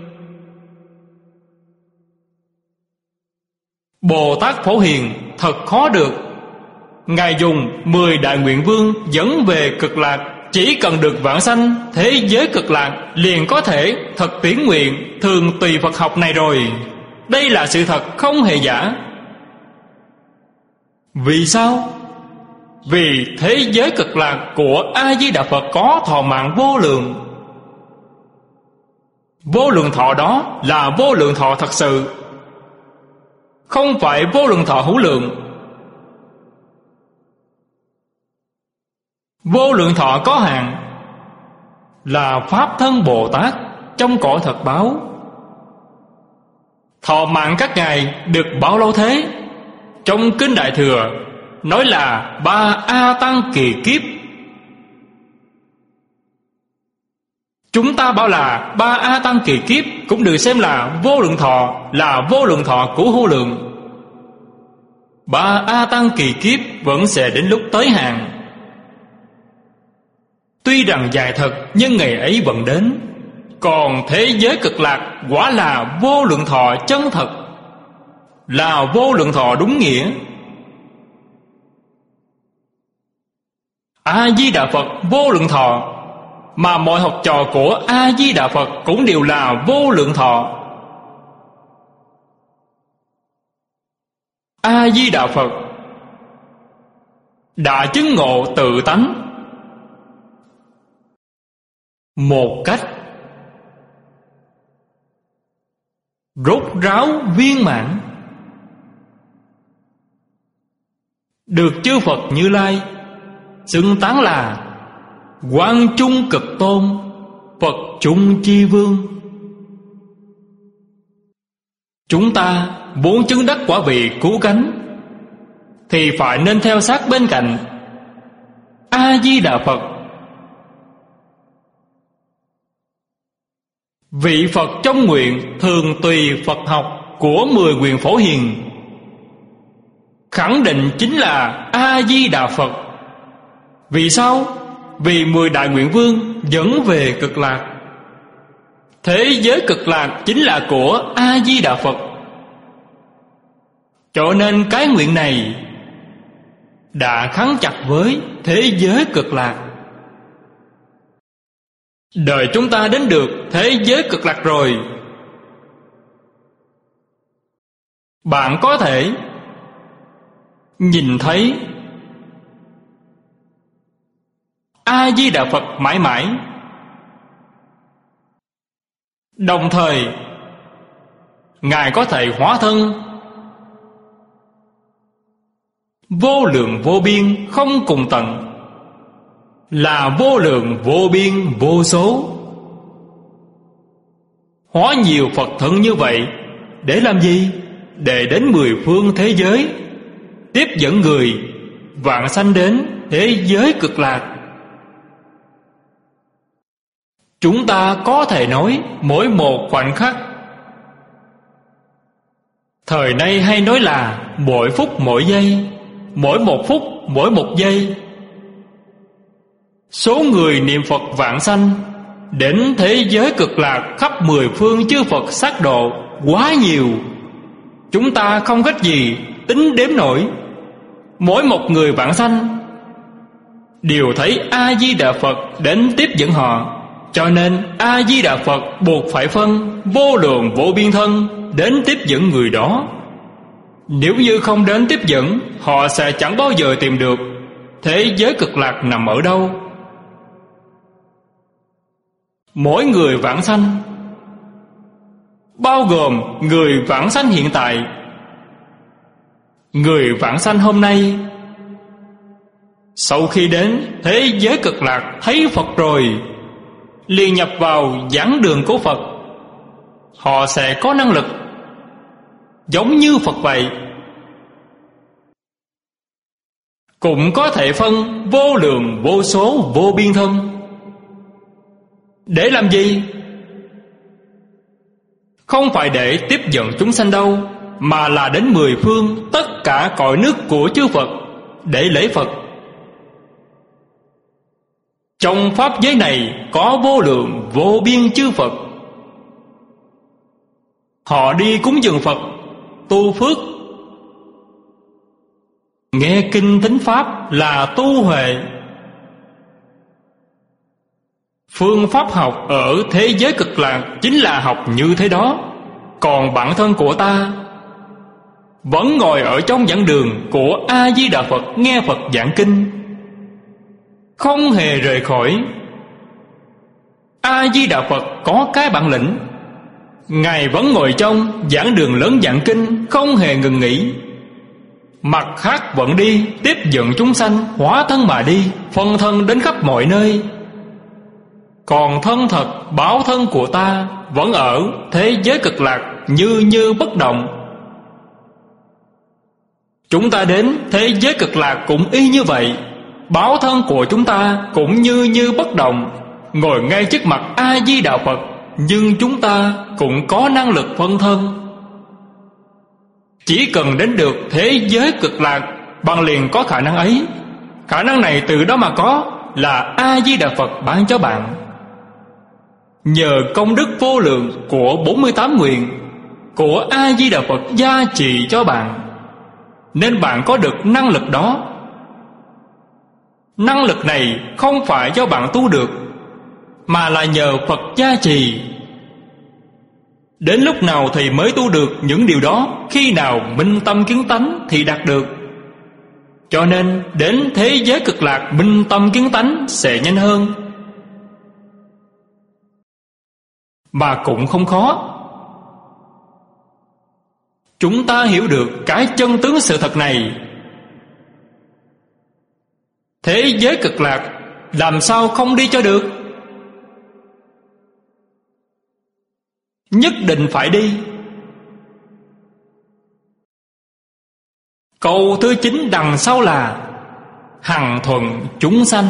Bồ Tát Phổ Hiền thật khó được. Ngài dùng mười đại nguyện vương dẫn về cực lạc. Chỉ cần được vãng sanh thế giới cực lạc, liền có thể thực tiễn nguyện thường tùy Phật học này rồi. Đây là sự thật không hề giả. Vì sao? Vì thế giới cực lạc của A-di-đà Phật có thọ mạng vô lượng. Vô lượng thọ đó là vô lượng thọ thật sự, không phải vô lượng thọ hữu lượng. Vô lượng thọ có hạn là Pháp thân Bồ Tát trong cõi thật báo. Thọ mạng các ngài được bao lâu thế? Trong Kinh Đại Thừa nói là ba A Tăng kỳ kiếp. Chúng ta bảo là ba A Tăng kỳ kiếp cũng được xem là vô lượng thọ, là vô lượng thọ của hữu lượng. Ba A Tăng kỳ kiếp vẫn sẽ đến lúc tới hạn. Tuy rằng dài thật, nhưng ngày ấy vẫn đến. Còn thế giới cực lạc quả là vô lượng thọ chân thật, là vô lượng thọ đúng nghĩa. A-di-đà Phật vô lượng thọ, mà mọi học trò của A-di-đà Phật cũng đều là vô lượng thọ. A-di-đà Phật đã chứng ngộ tự tánh một cách rốt ráo viên mãn, được chư Phật Như Lai xưng tán là Quang Trung Cực Tôn, Phật Trung Chi Vương. Chúng ta muốn chứng đắc quả vị cứu cánh thì phải nên theo sát bên cạnh A-di-đà Phật. Vị Phật trong nguyện thường tùy Phật học của mười nguyện phổ hiền khẳng định chính là A-di-đà Phật. Vì sao? Vì mười đại nguyện vương dẫn về cực lạc. Thế giới cực lạc chính là của A-di-đà Phật. Cho nên cái nguyện này đã khắng chặt với thế giới cực lạc. Đời chúng ta đến được thế giới cực lạc rồi, bạn có thể nhìn thấy A-di-đà Phật mãi mãi. Đồng thời Ngài có thể hóa thân vô lượng vô biên không cùng tận, là vô lượng vô biên vô số. Hóa nhiều Phật thân như vậy để làm gì? Để đến mười phương thế giới, tiếp dẫn người vạn sanh đến thế giới cực lạc. Chúng ta có thể nói mỗi một khoảnh khắc, thời nay hay nói là mỗi phút mỗi giây, mỗi một phút mỗi một giây. Số người niệm Phật vạn sanh đến thế giới cực lạc khắp mười phương chư Phật sát độ quá nhiều, chúng ta không cách gì tính đếm nổi. Mỗi một người vạn sanh đều thấy A-di-đà Phật đến tiếp dẫn họ, cho nên A-di-đà Phật buộc phải phân vô lượng vô biên thân đến tiếp dẫn người đó. Nếu như không đến tiếp dẫn, họ sẽ chẳng bao giờ tìm được thế giới cực lạc nằm ở đâu. Mỗi người vãng sanh, bao gồm người vãng sanh hiện tại, người vãng sanh hôm nay. Sau khi đến thế giới cực lạc thấy Phật rồi, liền nhập vào giảng đường của Phật, họ sẽ có năng lực giống như Phật vậy. Cũng có thể phân vô lượng vô số vô biên thân. Để làm gì? Không phải để tiếp dẫn chúng sanh đâu, mà là đến mười phương tất cả cõi nước của chư Phật để lễ Phật. Trong pháp giới này có vô lượng vô biên chư Phật. Họ đi cúng dường Phật, tu phước. Nghe kinh thính pháp là tu huệ. Phương pháp học ở thế giới cực lạc chính là học như thế đó. Còn bản thân của ta vẫn ngồi ở trong giảng đường của A-di-đà Phật, nghe Phật giảng kinh, không hề rời khỏi. A-di-đà Phật có cái bản lĩnh, Ngài vẫn ngồi trong giảng đường lớn giảng kinh, không hề ngừng nghỉ. Mặt khác vẫn đi tiếp dẫn chúng sanh, hóa thân mà đi, phân thân đến khắp mọi nơi. Còn thân thật báo thân của ta vẫn ở thế giới cực lạc như như bất động. Chúng ta đến thế giới cực lạc cũng y như vậy. Báo thân của chúng ta cũng như như bất động, ngồi ngay trước mặt A-di-đà Phật. Nhưng chúng ta cũng có năng lực phân thân. Chỉ cần đến được thế giới cực lạc, bạn liền có khả năng ấy. Khả năng này từ đó mà có, là A-di-đà Phật ban cho bạn. Nhờ công đức vô lượng của bốn mươi tám nguyện của A-di-đà Phật gia trì cho bạn, nên bạn có được năng lực đó. Năng lực này không phải do bạn tu được, mà là nhờ Phật gia trì. Đến lúc nào thì mới tu được những điều đó? Khi nào minh tâm kiến tánh thì đạt được. Cho nên đến thế giới cực lạc minh tâm kiến tánh sẽ nhanh hơn. Mà cũng không khó. Chúng ta hiểu được cái chân tướng sự thật này. Thế giới cực lạc làm sao không đi cho được? Nhất định phải đi. Câu thứ chín đằng sau là hằng thuận chúng sanh.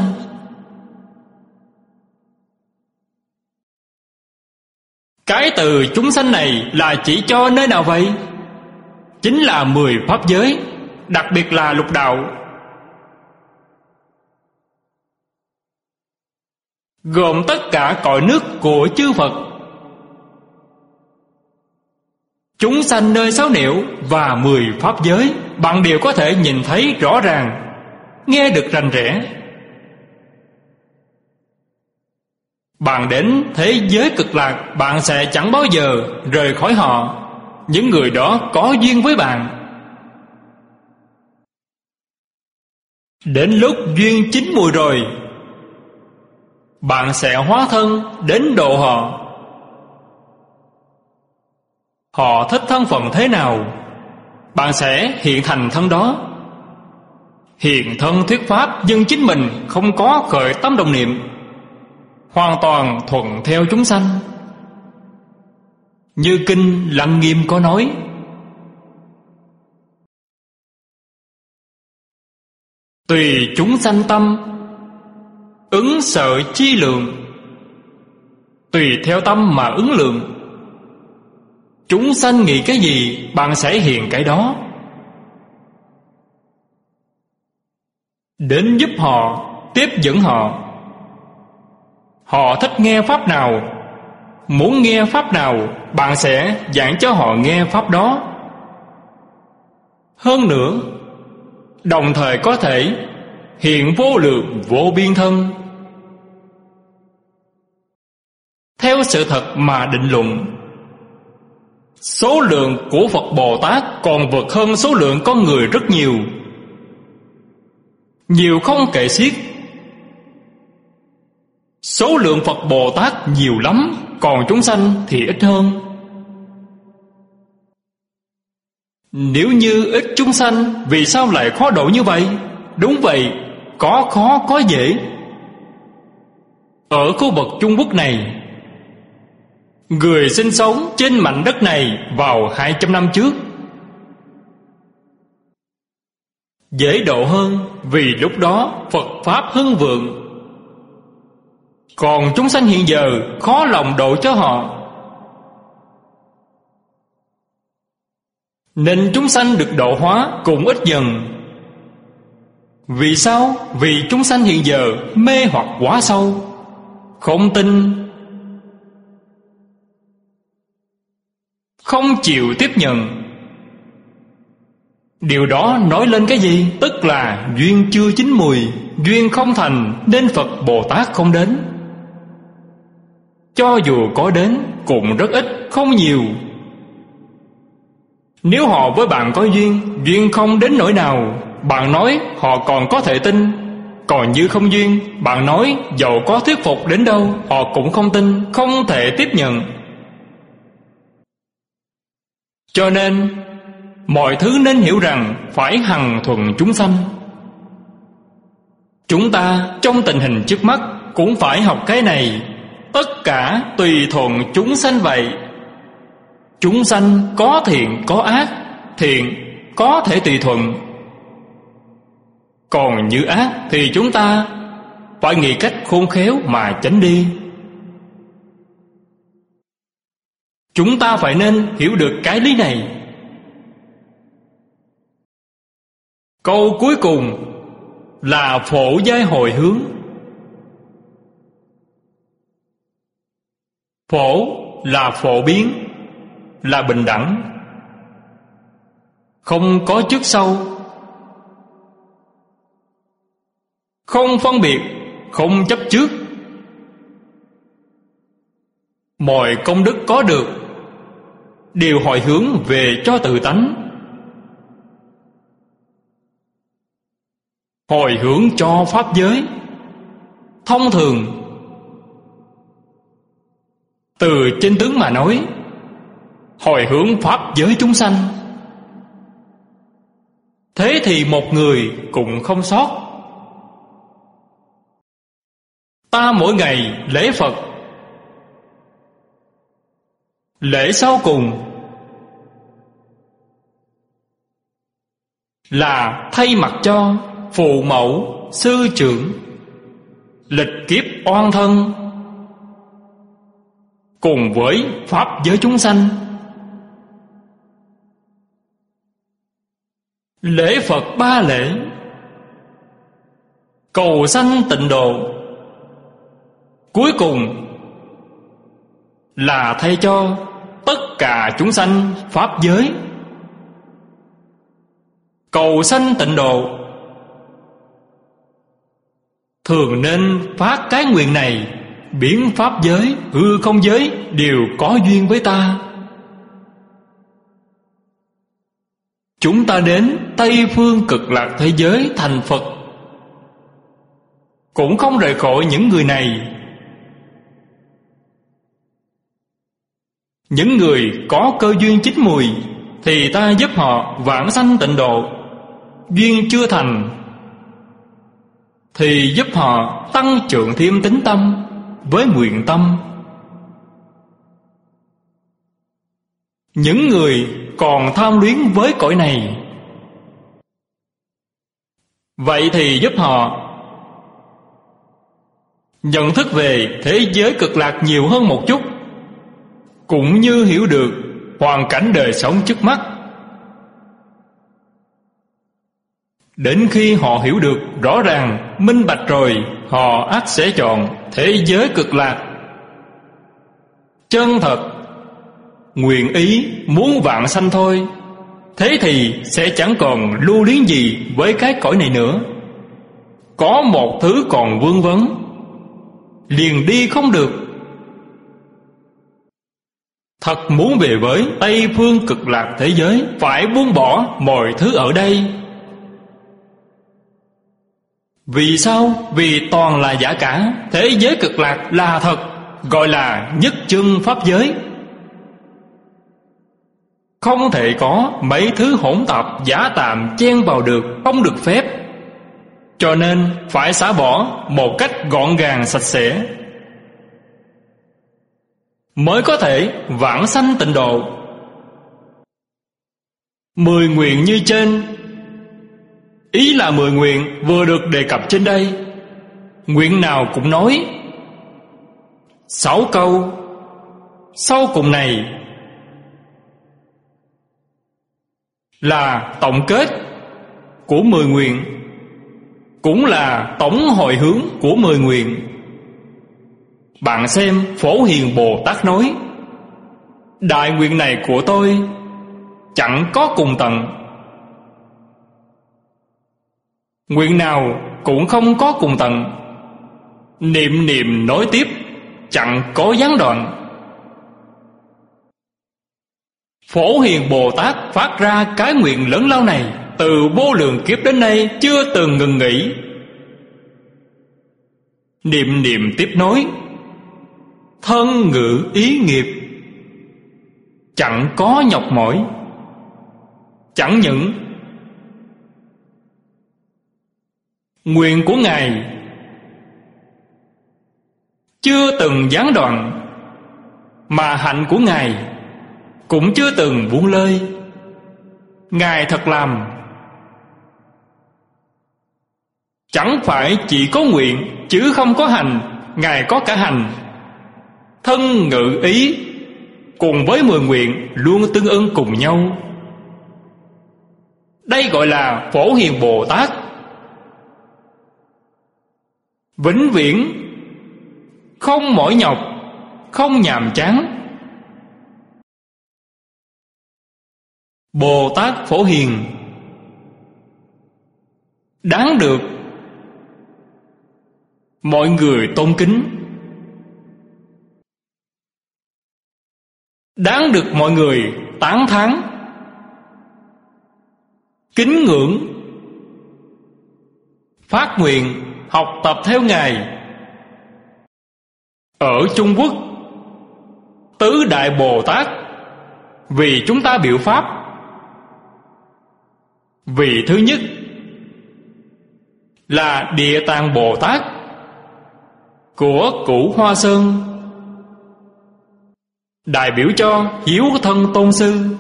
Cái từ chúng sanh này là chỉ cho nơi nào vậy? Chính là mười pháp giới, đặc biệt là lục đạo, gồm tất cả cõi nước của chư Phật. Chúng sanh nơi sáu nẻo và mười pháp giới, bạn đều có thể nhìn thấy rõ ràng, nghe được rành rẽ. Bạn đến thế giới cực lạc, bạn sẽ chẳng bao giờ rời khỏi họ. Những người đó có duyên với bạn. Đến lúc duyên chín mùi rồi, bạn sẽ hóa thân đến độ họ. Họ thích thân phận thế nào, bạn sẽ hiện thành thân đó. hiện thân thuyết pháp, nhưng chính mình không có khởi tâm động niệm, hoàn toàn thuận theo chúng sanh. Như kinh Lăng Nghiêm có nói: tùy chúng sanh tâm, ứng sợ chi lượng. Tùy theo tâm mà ứng lượng. Chúng sanh nghĩ cái gì, bạn sẽ hiện cái đó. Đến giúp họ, tiếp dẫn họ. Họ thích nghe pháp nào, muốn nghe pháp nào, bạn sẽ giảng cho họ nghe pháp đó. Hơn nữa, đồng thời có thể hiện vô lượng vô biên thân. Theo sự thật mà định luận, số lượng của Phật Bồ Tát còn vượt hơn số lượng con người rất nhiều, nhiều không kể xiết. Số lượng Phật Bồ Tát nhiều lắm, còn chúng sanh thì ít hơn. Nếu như ít chúng sanh, vì sao lại khó độ như vậy? Đúng vậy, có khó có dễ. Ở khu vực Trung Quốc này, người sinh sống trên mảnh đất này vào hai trăm năm trước dễ độ hơn, vì lúc đó Phật Pháp hưng vượng. Còn chúng sanh hiện giờ khó lòng độ cho họ, nên chúng sanh được độ hóa cũng ít dần. Vì sao? Vì chúng sanh hiện giờ mê hoặc quá sâu, không tin, không chịu tiếp nhận. Điều đó nói lên cái gì? Tức là duyên chưa chín mùi, duyên không thành, nên Phật Bồ Tát không đến. Cho dù có đến cũng rất ít, không nhiều. Nếu họ với bạn có duyên, duyên không đến nỗi nào, bạn nói họ còn có thể tin. Còn như không duyên, bạn nói dầu có thuyết phục đến đâu, họ cũng không tin, không thể tiếp nhận. Cho nên mọi thứ nên hiểu rằng phải hằng thuận chúng sanh. Chúng ta trong tình hình trước mắt cũng phải học cái này. Tất cả tùy thuận chúng sanh vậy. Chúng sanh có thiện có ác, thiện có thể tùy thuận, còn như ác thì chúng ta phải nghĩ cách khôn khéo mà tránh đi. Chúng ta phải nên hiểu được cái lý này. Câu cuối cùng là phổ giai hồi hướng. Phổ là phổ biến, là bình đẳng, không có trước sau, không phân biệt, không chấp trước. Mọi công đức có được đều hồi hướng về cho tự tánh, hồi hướng cho pháp giới. Thông thường, từ trên tướng mà nói, hồi hướng pháp giới chúng sanh. Thế thì một người cũng không sót. Ta mỗi ngày lễ Phật, lễ sau cùng là thay mặt cho phụ mẫu, sư trưởng, lịch kiếp oan thân, cùng với pháp giới chúng sanh. Lễ Phật ba lễ, cầu sanh tịnh độ, cuối cùng là thay cho tất cả chúng sanh pháp giới. Cầu sanh tịnh độ, thường nên phát cái nguyện này: biến pháp giới, hư không giới đều có duyên với ta. Chúng ta đến Tây phương cực lạc thế giới thành Phật, cũng không rời khỏi những người này. Những người có cơ duyên chín mùi thì ta giúp họ vãng sanh tịnh độ. Duyên chưa thành thì giúp họ tăng trưởng thêm tín tâm với nguyện tâm. Những người còn tham luyến với cõi này, vậy thì giúp họ nhận thức về thế giới cực lạc nhiều hơn một chút, cũng như hiểu được hoàn cảnh đời sống trước mắt. Đến khi họ hiểu được rõ ràng, minh bạch rồi, họ ắt sẽ chọn thế giới cực lạc. Chân thật, nguyện ý, muốn vãng sanh thôi. Thế thì sẽ chẳng còn lưu luyến gì với cái cõi này nữa. Có một thứ còn vương vấn, liền đi không được. Thật muốn về với Tây phương cực lạc thế giới, phải buông bỏ mọi thứ ở đây. Vì sao? Vì toàn là giả cả. Thế giới cực lạc là thật, gọi là nhất chân pháp giới. Không thể có mấy thứ hỗn tạp giả tạm chen vào được, không được phép. Cho nên phải xả bỏ một cách gọn gàng sạch sẽ, mới có thể vãng sanh tịnh độ. Mười nguyện như trên. Ý là mười nguyện vừa được đề cập trên đây. Nguyện nào cũng nói sáu câu. Sau cùng này là tổng kết của mười nguyện, cũng là tổng hồi hướng của mười nguyện. Bạn xem Phổ Hiền Bồ Tát nói: đại nguyện này của tôi chẳng có cùng tận, nguyện nào cũng không có cùng tận. Niệm niệm nối tiếp, chẳng có gián đoạn. Phổ Hiền Bồ Tát phát ra cái nguyện lớn lao này từ vô lượng kiếp đến nay, chưa từng ngừng nghỉ. Niệm niệm tiếp nối, thân ngữ ý nghiệp, chẳng có nhọc mỏi. Chẳng những nguyện của Ngài chưa từng gián đoạn, mà hạnh của Ngài cũng chưa từng buông lơi. Ngài thật làm, chẳng phải chỉ có nguyện chứ không có hành. Ngài có cả hành. Thân ngữ ý cùng với mười nguyện luôn tương ưng cùng nhau. Đây gọi là Phổ Hiền Bồ Tát, vĩnh viễn không mỏi nhọc, không nhàm chán. Bồ Tát Phổ Hiền đáng được mọi người tôn kính, đáng được mọi người tán thán, kính ngưỡng, phát nguyện học tập theo Ngài. Ở Trung Quốc, Tứ Đại Bồ Tát vì chúng ta biểu pháp. Vị thứ nhất là Địa Tạng Bồ Tát của Cửu Hoa Sơn, đại biểu cho Hiếu Thân Tôn Sư.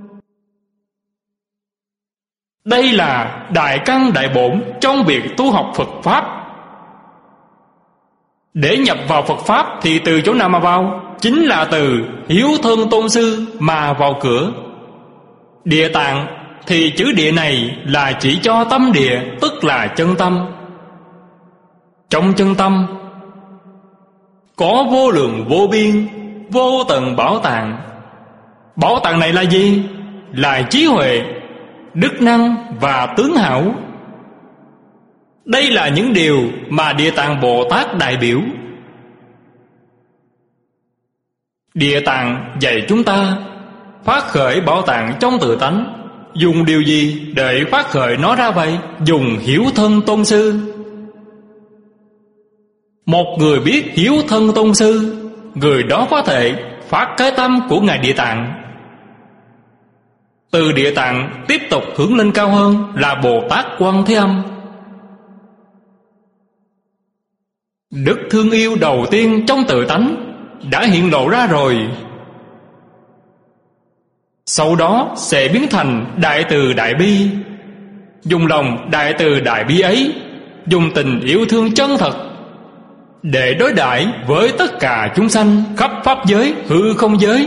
Đây là đại căn đại bổn trong việc tu học Phật Pháp. Để nhập vào Phật Pháp thì từ chỗ nào mà vào? Chính là từ Hiếu Thân Tôn Sư mà vào cửa. Địa tạng thì chữ địa này là chỉ cho tâm địa, tức là chân tâm. Trong chân tâm có vô lượng vô biên, vô tận bảo tàng. Bảo tàng này là gì? Là trí huệ, đức năng và tướng hảo. Đây là những điều mà Địa Tạng Bồ Tát đại biểu. Địa Tạng dạy chúng ta phát khởi bảo tàng trong tự tánh. Dùng điều gì để phát khởi nó ra vậy? Dùng Hiếu Thân Tôn Sư. Một người biết Hiếu Thân Tôn Sư, người đó có thể phát cái tâm của Ngài Địa Tạng. Từ Địa Tạng tiếp tục hướng lên cao hơn là Bồ Tát Quan Thế Âm. Đức thương yêu đầu tiên trong tự tánh đã hiện lộ ra rồi. Sau đó sẽ biến thành đại từ đại bi. Dùng lòng đại từ đại bi ấy, dùng tình yêu thương chân thật để đối đãi với tất cả chúng sanh khắp pháp giới, hư không giới.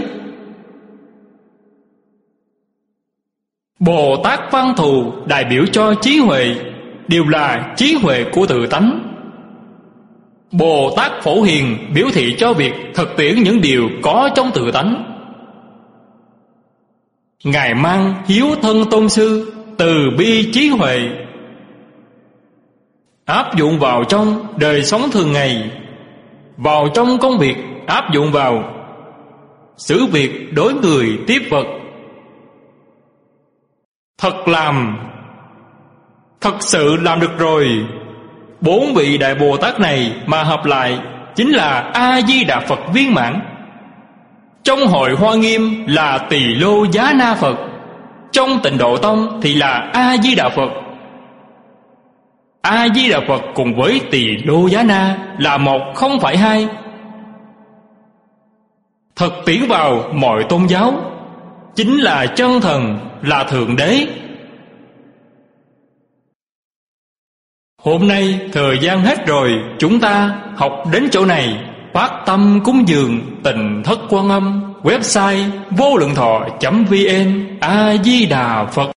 Bồ Tát Văn Thù đại biểu cho trí huệ, đều là trí huệ của tự tánh. Bồ Tát Phổ Hiền biểu thị cho việc thực tiễn những điều có trong tự tánh. Ngài mang hiếu thân tôn sư, từ bi trí huệ áp dụng vào trong đời sống thường ngày, vào trong công việc, áp dụng vào xử việc đối người tiếp vật. Thật làm, thật sự làm được rồi. Bốn vị Đại Bồ Tát này mà hợp lại chính là A-di-đà Phật viên mãn. Trong Hội Hoa Nghiêm là Tỳ Lô Giá Na Phật, trong Tịnh Độ Tông thì là A-di-đà Phật. A-di-đà Phật cùng với Tỳ Lô Giá Na là một, không phải hai. Thực tiễn vào mọi tôn giáo, chính là chân thần, là Thượng Đế. Hôm nay thời gian hết rồi, chúng ta học đến chỗ này. Phát tâm cúng dường Tịnh Thất Quan Âm. Website vô lượng thọ chấm vn. A Di Đà Phật.